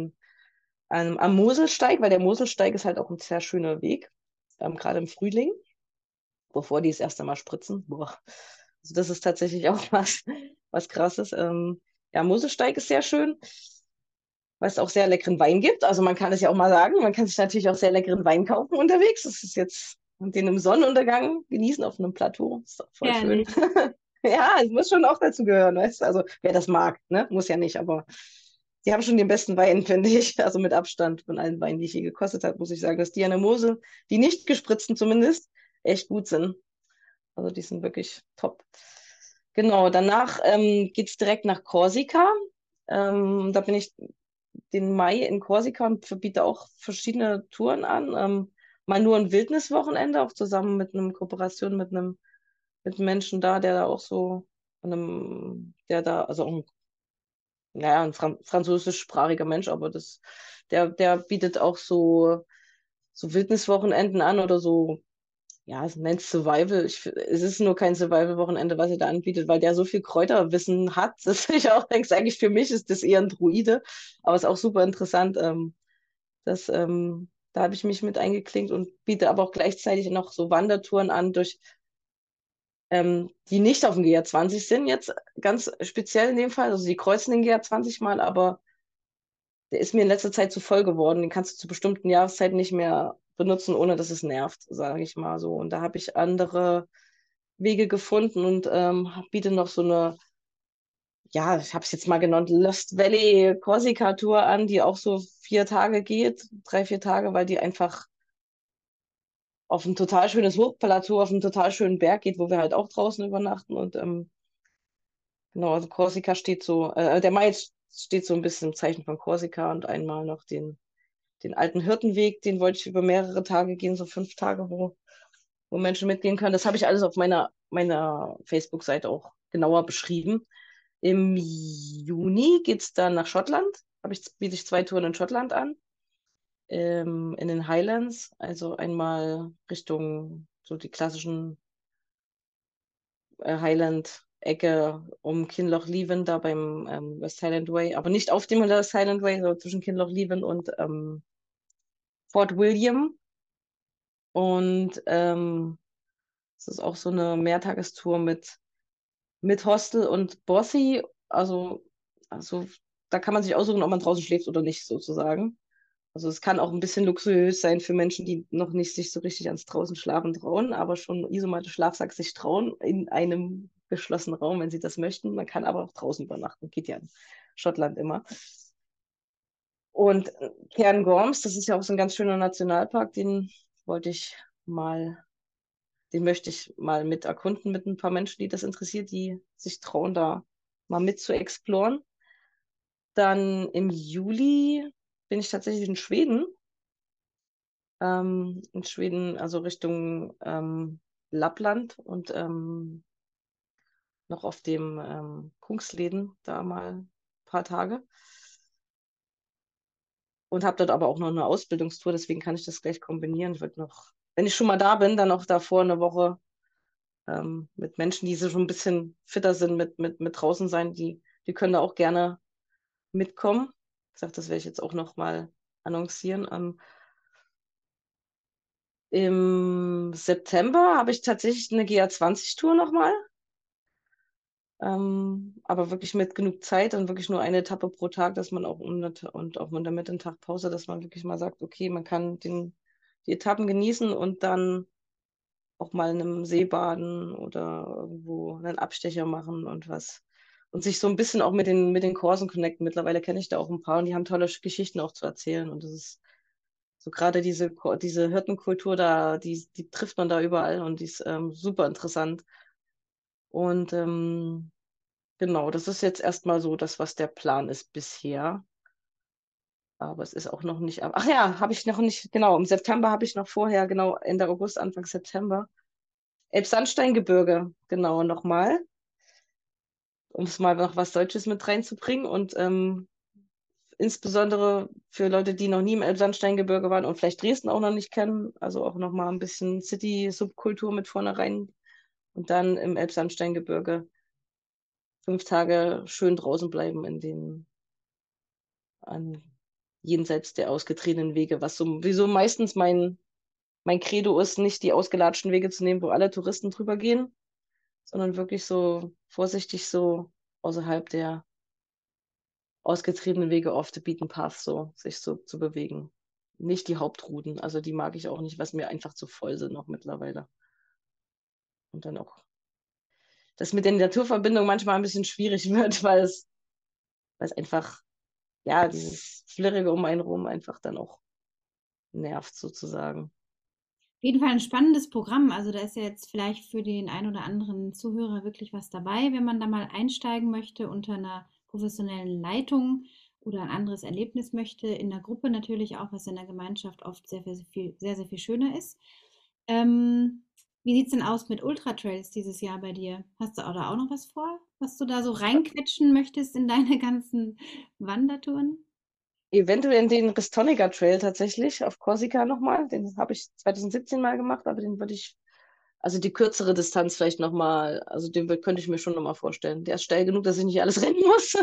am Moselsteig, weil der Moselsteig ist halt auch ein sehr schöner Weg, gerade im Frühling, bevor die das erste Mal spritzen. Boah. Also das ist tatsächlich auch was Krasses. Ja, Moselsteig ist sehr schön, weil es auch sehr leckeren Wein gibt. Also man kann es ja auch mal sagen, man kann sich natürlich auch sehr leckeren Wein kaufen unterwegs. Das ist jetzt und den im Sonnenuntergang genießen auf einem Plateau. Ist doch voll schön. Herrlich. Ja, es muss schon auch dazu gehören, weißt du? Also wer das mag, ne? Muss ja nicht, aber die haben schon den besten Wein, finde ich. Also mit Abstand von allen Weinen, die ich je gekostet habe, muss ich sagen, dass die an der Mosel, die nicht gespritzten zumindest, echt gut sind. Also die sind wirklich top. Genau, danach geht es direkt nach Korsika. Da bin ich den Mai in Korsika und verbiete auch verschiedene Touren an. Mal nur ein Wildniswochenende, auch zusammen mit einem Kooperation mit einem Menschen da, der da auch so, der da, also auch naja, ein französischsprachiger Mensch, aber der bietet auch so Wildniswochenenden an oder so, ja, es nennt Survival. Es ist nur kein Survival-Wochenende, was er da anbietet, weil der so viel Kräuterwissen hat, dass ich auch denke, eigentlich für mich ist das eher ein Druide, aber es ist auch super interessant. Da habe ich mich mit eingeklinkt und biete aber auch gleichzeitig noch so Wandertouren an, die nicht auf dem GR20 sind, jetzt ganz speziell in dem Fall. Also die kreuzen den GR20 mal, aber der ist mir in letzter Zeit zu voll geworden. Den kannst du zu bestimmten Jahreszeiten nicht mehr benutzen, ohne dass es nervt, sage ich mal so. Und da habe ich andere Wege gefunden und biete noch so eine, ja, ich habe es jetzt mal genannt, Lost Valley Corsica Tour an, die auch so 4 Tage geht, 3, 4 Tage, weil die einfach auf ein total schönes Hochplateau, auf einen total schönen Berg geht, wo wir halt auch draußen übernachten. Und genau, also Korsika steht so, der Mai steht so ein bisschen im Zeichen von Korsika und einmal noch den alten Hirtenweg, den wollte ich über mehrere Tage gehen, so 5 Tage, wo Menschen mitgehen können. Das habe ich alles auf meiner Facebook-Seite auch genauer beschrieben. Im Juni geht es dann nach Schottland. Biete ich 2 Touren in Schottland an, in den Highlands. Also einmal Richtung so die klassischen Highland-Ecke um Kinloch-Leven, da beim West Highland Way, aber nicht auf dem West Highland Way, sondern zwischen Kinloch-Leven und Fort William. Und es ist auch so eine Mehrtagestour mit Hostel und Bossi. Also da kann man sich aussuchen, ob man draußen schläft oder nicht, sozusagen. Also es kann auch ein bisschen luxuriös sein für Menschen, die noch nicht sich so richtig ans draußen schlafen trauen, aber schon Isomatte Schlafsack sich trauen in einem geschlossenen Raum, wenn sie das möchten. Man kann aber auch draußen übernachten. Geht ja in Schottland immer. Und Cairngorms, das ist ja auch so ein ganz schöner Nationalpark, wollte ich mal den möchte ich mal mit erkunden mit ein paar Menschen, die das interessiert, die sich trauen, da mal mit zu exploren. Dann im Juli bin ich tatsächlich in Schweden. In Schweden, also Richtung Lappland und noch auf dem Kungsleden da mal ein paar Tage. Und habe dort aber auch noch eine Ausbildungstour, deswegen kann ich das gleich kombinieren. Ich würde noch, wenn ich schon mal da bin, dann auch davor eine Woche mit Menschen, die so schon ein bisschen fitter sind mit draußen sein, die können da auch gerne mitkommen. Ich sage, das werde ich jetzt auch noch mal annoncieren. Im September habe ich tatsächlich eine GA20-Tour nochmal, aber wirklich mit genug Zeit und wirklich nur eine Etappe pro Tag, dass man auch und auch in der Mitte einen Tag Pause, dass man wirklich mal sagt, okay, man kann die Etappen genießen und dann auch mal in einem See baden oder irgendwo einen Abstecher machen und was. Und sich so ein bisschen auch mit den Kursen connecten. Mittlerweile kenne ich da auch ein paar und die haben tolle Geschichten auch zu erzählen. Und das ist so gerade diese Hirtenkultur da, die trifft man da überall und die ist super interessant. Und genau, das ist jetzt erstmal so das, was der Plan ist bisher. Aber es ist auch noch nicht. Ach ja, habe ich noch nicht, genau, im September habe ich noch vorher, genau, Ende August, Anfang September. Elbsandsteingebirge, genau, nochmal, um es mal noch was Deutsches mit reinzubringen. Und insbesondere für Leute, die noch nie im Elbsandsteingebirge waren und vielleicht Dresden auch noch nicht kennen, also auch nochmal ein bisschen City-Subkultur mit vorne rein. Und dann im Elbsandsteingebirge 5 Tage schön draußen bleiben an jenseits der ausgetretenen Wege, was sowieso meistens mein Credo ist, nicht die ausgelatschten Wege zu nehmen, wo alle Touristen drüber gehen, sondern wirklich so vorsichtig so außerhalb der ausgetretenen Wege off the beaten path so sich so zu bewegen. Nicht die Hauptrouten, also die mag ich auch nicht, was mir einfach zu voll sind noch mittlerweile. Und dann auch, dass mit der Naturverbindung manchmal ein bisschen schwierig wird, weil es einfach, ja, dieses Flirrige um einen rum einfach dann auch nervt sozusagen. Auf jeden Fall ein spannendes Programm. Also da ist ja jetzt vielleicht für den ein oder anderen Zuhörer wirklich was dabei, wenn man da mal einsteigen möchte unter einer professionellen Leitung oder ein anderes Erlebnis möchte. In der Gruppe natürlich auch, was in der Gemeinschaft oft sehr, sehr viel schöner ist. Wie sieht es denn aus mit Ultratrails dieses Jahr bei dir? Hast du da auch noch was vor, was du da so reinquetschen möchtest in deine ganzen Wandertouren? Eventuell den Ristoniger Trail tatsächlich auf Korsika nochmal. Den habe ich 2017 mal gemacht, aber den würde ich, also die kürzere Distanz vielleicht nochmal, also könnte ich mir schon nochmal vorstellen. Der ist steil genug, dass ich nicht alles rennen muss.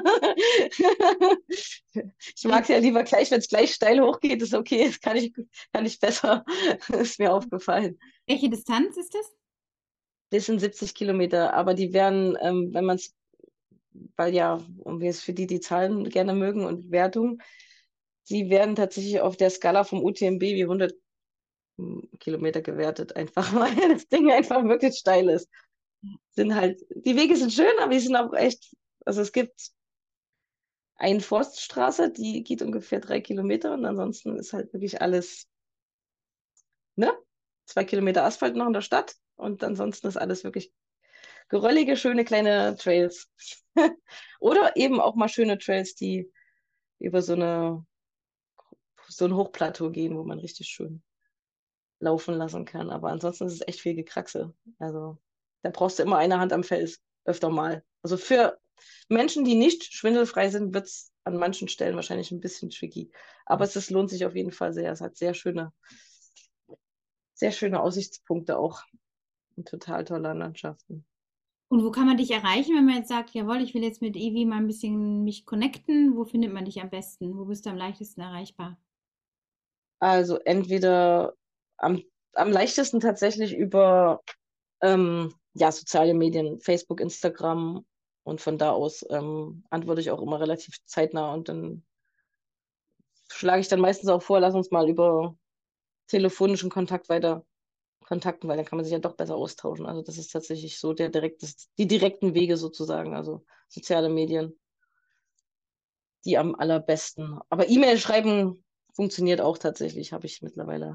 Ich mag es ja lieber gleich, wenn es gleich steil hochgeht, ist okay, das kann ich besser. Ist mir aufgefallen. Welche Distanz ist das? Das sind 70 Kilometer, aber die werden, wenn man es, weil ja, und wir es für die Zahlen gerne mögen und Wertung, sie werden tatsächlich auf der Skala vom UTMB wie 100 Kilometer gewertet, einfach weil das Ding einfach wirklich steil ist. Die Wege sind schön, aber die sind auch echt, also es gibt eine Forststraße, die geht ungefähr 3 Kilometer und ansonsten ist halt wirklich alles, ne? 2 Kilometer Asphalt noch in der Stadt und ansonsten ist alles wirklich geröllige, schöne kleine Trails. Oder eben auch mal schöne Trails, die über so ein Hochplateau gehen, wo man richtig schön laufen lassen kann. Aber ansonsten ist es echt viel Gekraxel. Also da brauchst du immer eine Hand am Fels, öfter mal. Also für Menschen, die nicht schwindelfrei sind, wird es an manchen Stellen wahrscheinlich ein bisschen tricky. Aber lohnt sich auf jeden Fall sehr. Es hat sehr schöne Aussichtspunkte auch und total tolle Landschaften. Und wo kann man dich erreichen, wenn man jetzt sagt, jawohl, ich will jetzt mit Evi mal ein bisschen mich connecten? Wo findet man dich am besten? Wo bist du am leichtesten erreichbar? Also entweder am leichtesten tatsächlich über soziale Medien, Facebook, Instagram und von da aus antworte ich auch immer relativ zeitnah und dann schlage ich dann meistens auch vor, lass uns mal über telefonischen Kontakt weiter kontakten, weil dann kann man sich ja doch besser austauschen. Also das ist tatsächlich so die direkten Wege sozusagen, also soziale Medien, die am allerbesten. Aber E-Mail schreiben funktioniert auch tatsächlich, habe ich mittlerweile.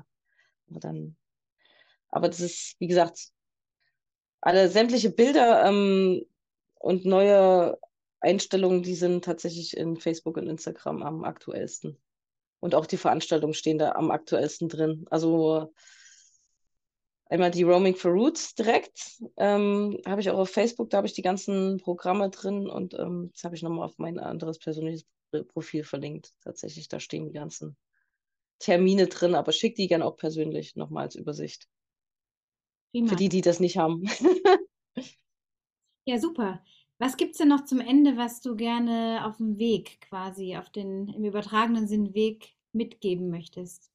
Aber das ist, wie gesagt, alle sämtliche Bilder und neue Einstellungen, die sind tatsächlich in Facebook und Instagram am aktuellsten. Und auch die Veranstaltungen stehen da am aktuellsten drin. Also einmal die Roaming for Roots direkt, habe ich auch auf Facebook, da habe ich die ganzen Programme drin und das habe ich nochmal auf mein anderes persönliches Profil verlinkt. Tatsächlich, da stehen die ganzen Termine drin, aber schick die gerne auch persönlich nochmal als Übersicht. Prima. Für die das nicht haben. Ja, super. Was gibt's denn noch zum Ende, was du gerne auf dem Weg quasi, im übertragenen Sinn Weg mitgeben möchtest?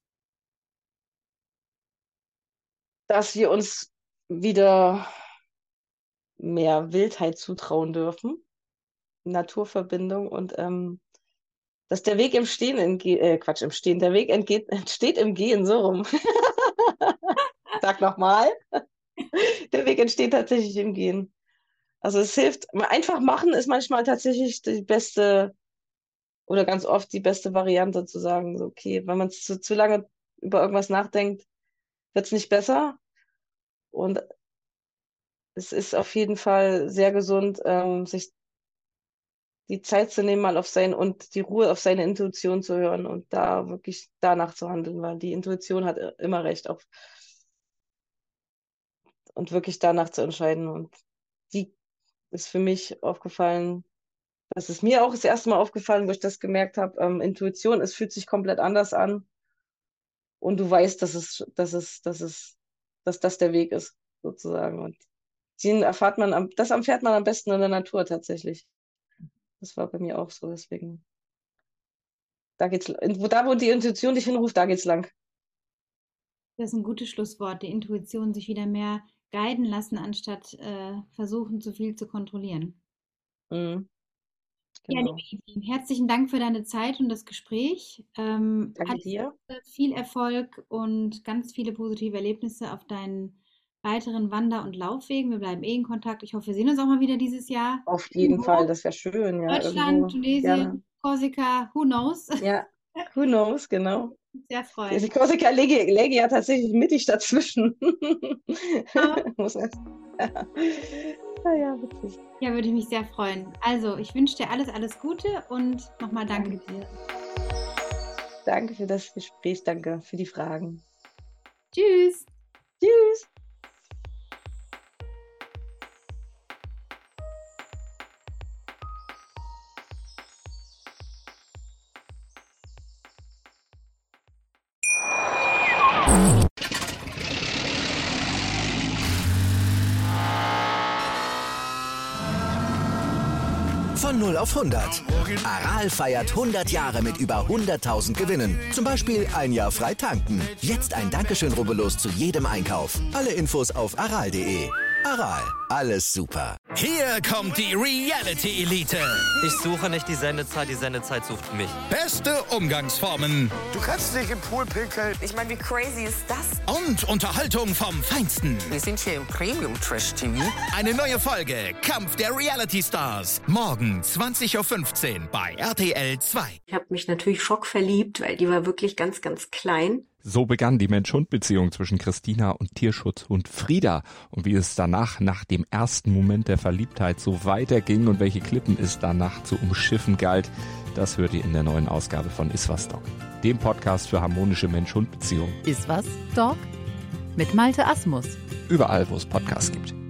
Dass wir uns wieder mehr Wildheit zutrauen dürfen, Naturverbindung und dass der Weg im Stehen der Weg entsteht im Gehen, so rum. Sag nochmal. Der Weg entsteht tatsächlich im Gehen. Also es hilft, einfach machen ist manchmal tatsächlich die beste oder ganz oft die beste Variante zu sagen, so, okay, wenn man zu lange über irgendwas nachdenkt, wird es nicht besser. Und es ist auf jeden Fall sehr gesund, sich die Zeit zu nehmen, und die Ruhe auf seine Intuition zu hören und da wirklich danach zu handeln, weil die Intuition hat immer recht und wirklich danach zu entscheiden. Und die ist für mich aufgefallen, das ist mir auch das erste Mal aufgefallen, wo ich das gemerkt habe, Intuition, es fühlt sich komplett anders an und du weißt, dass das der Weg ist, sozusagen. Und das erfährt man am besten in der Natur tatsächlich. Das war bei mir auch so, deswegen. Wo die Intuition dich hinruft, da geht's lang. Das ist ein gutes Schlusswort, die Intuition sich wieder mehr guiden lassen, anstatt versuchen, zu viel zu kontrollieren. Mhm. Ja, Genau. liebe Evi, herzlichen Dank für deine Zeit und das Gespräch. Danke Alles dir. Gute, viel Erfolg und ganz viele positive Erlebnisse auf deinen weiteren Wander- und Laufwegen. Wir bleiben in Kontakt. Ich hoffe, wir sehen uns auch mal wieder dieses Jahr. Auf jeden Fall, das wäre schön, ja, Deutschland, irgendwo. Tunesien, Gerne. Korsika, who knows? Ja, who knows, genau. Sehr freuen. Die Korsika läge ja tatsächlich mittig dazwischen. Muss man ja, witzig. Ja, würde ich mich sehr freuen. Also, ich wünsche dir alles Gute und nochmal danke dir. Danke für das Gespräch, danke für die Fragen. Tschüss. Tschüss. Von 0 auf 100. Aral feiert 100 Jahre mit über 100.000 Gewinnen. Zum Beispiel ein Jahr frei tanken. Jetzt ein Dankeschön, rubbellos zu jedem Einkauf. Alle Infos auf aral.de. Aral, alles super. Hier kommt die Reality Elite. Ich suche nicht die Sendezeit sucht mich. Beste Umgangsformen Du kannst nicht im Pool pinkeln. Ich meine, wie crazy ist das? und Unterhaltung vom Feinsten. Wir sind hier im Premium-Trash-TV. Eine neue Folge Kampf der Reality Stars. Morgen 20.15 Uhr bei RTL 2. Ich habe mich natürlich schockverliebt, weil die war wirklich ganz, ganz klein. So begann die Mensch-Hund-Beziehung zwischen Christina und Tierschutzhund Frieda. Und wie es danach, nach dem ersten Moment der Verliebtheit, so weiterging und welche Klippen es danach zu umschiffen galt, das hört ihr in der neuen Ausgabe von Iswas Dog, dem Podcast für harmonische Mensch-Hund-Beziehungen. Iswas Dog? Mit Malte Asmus. Überall, wo es Podcasts gibt.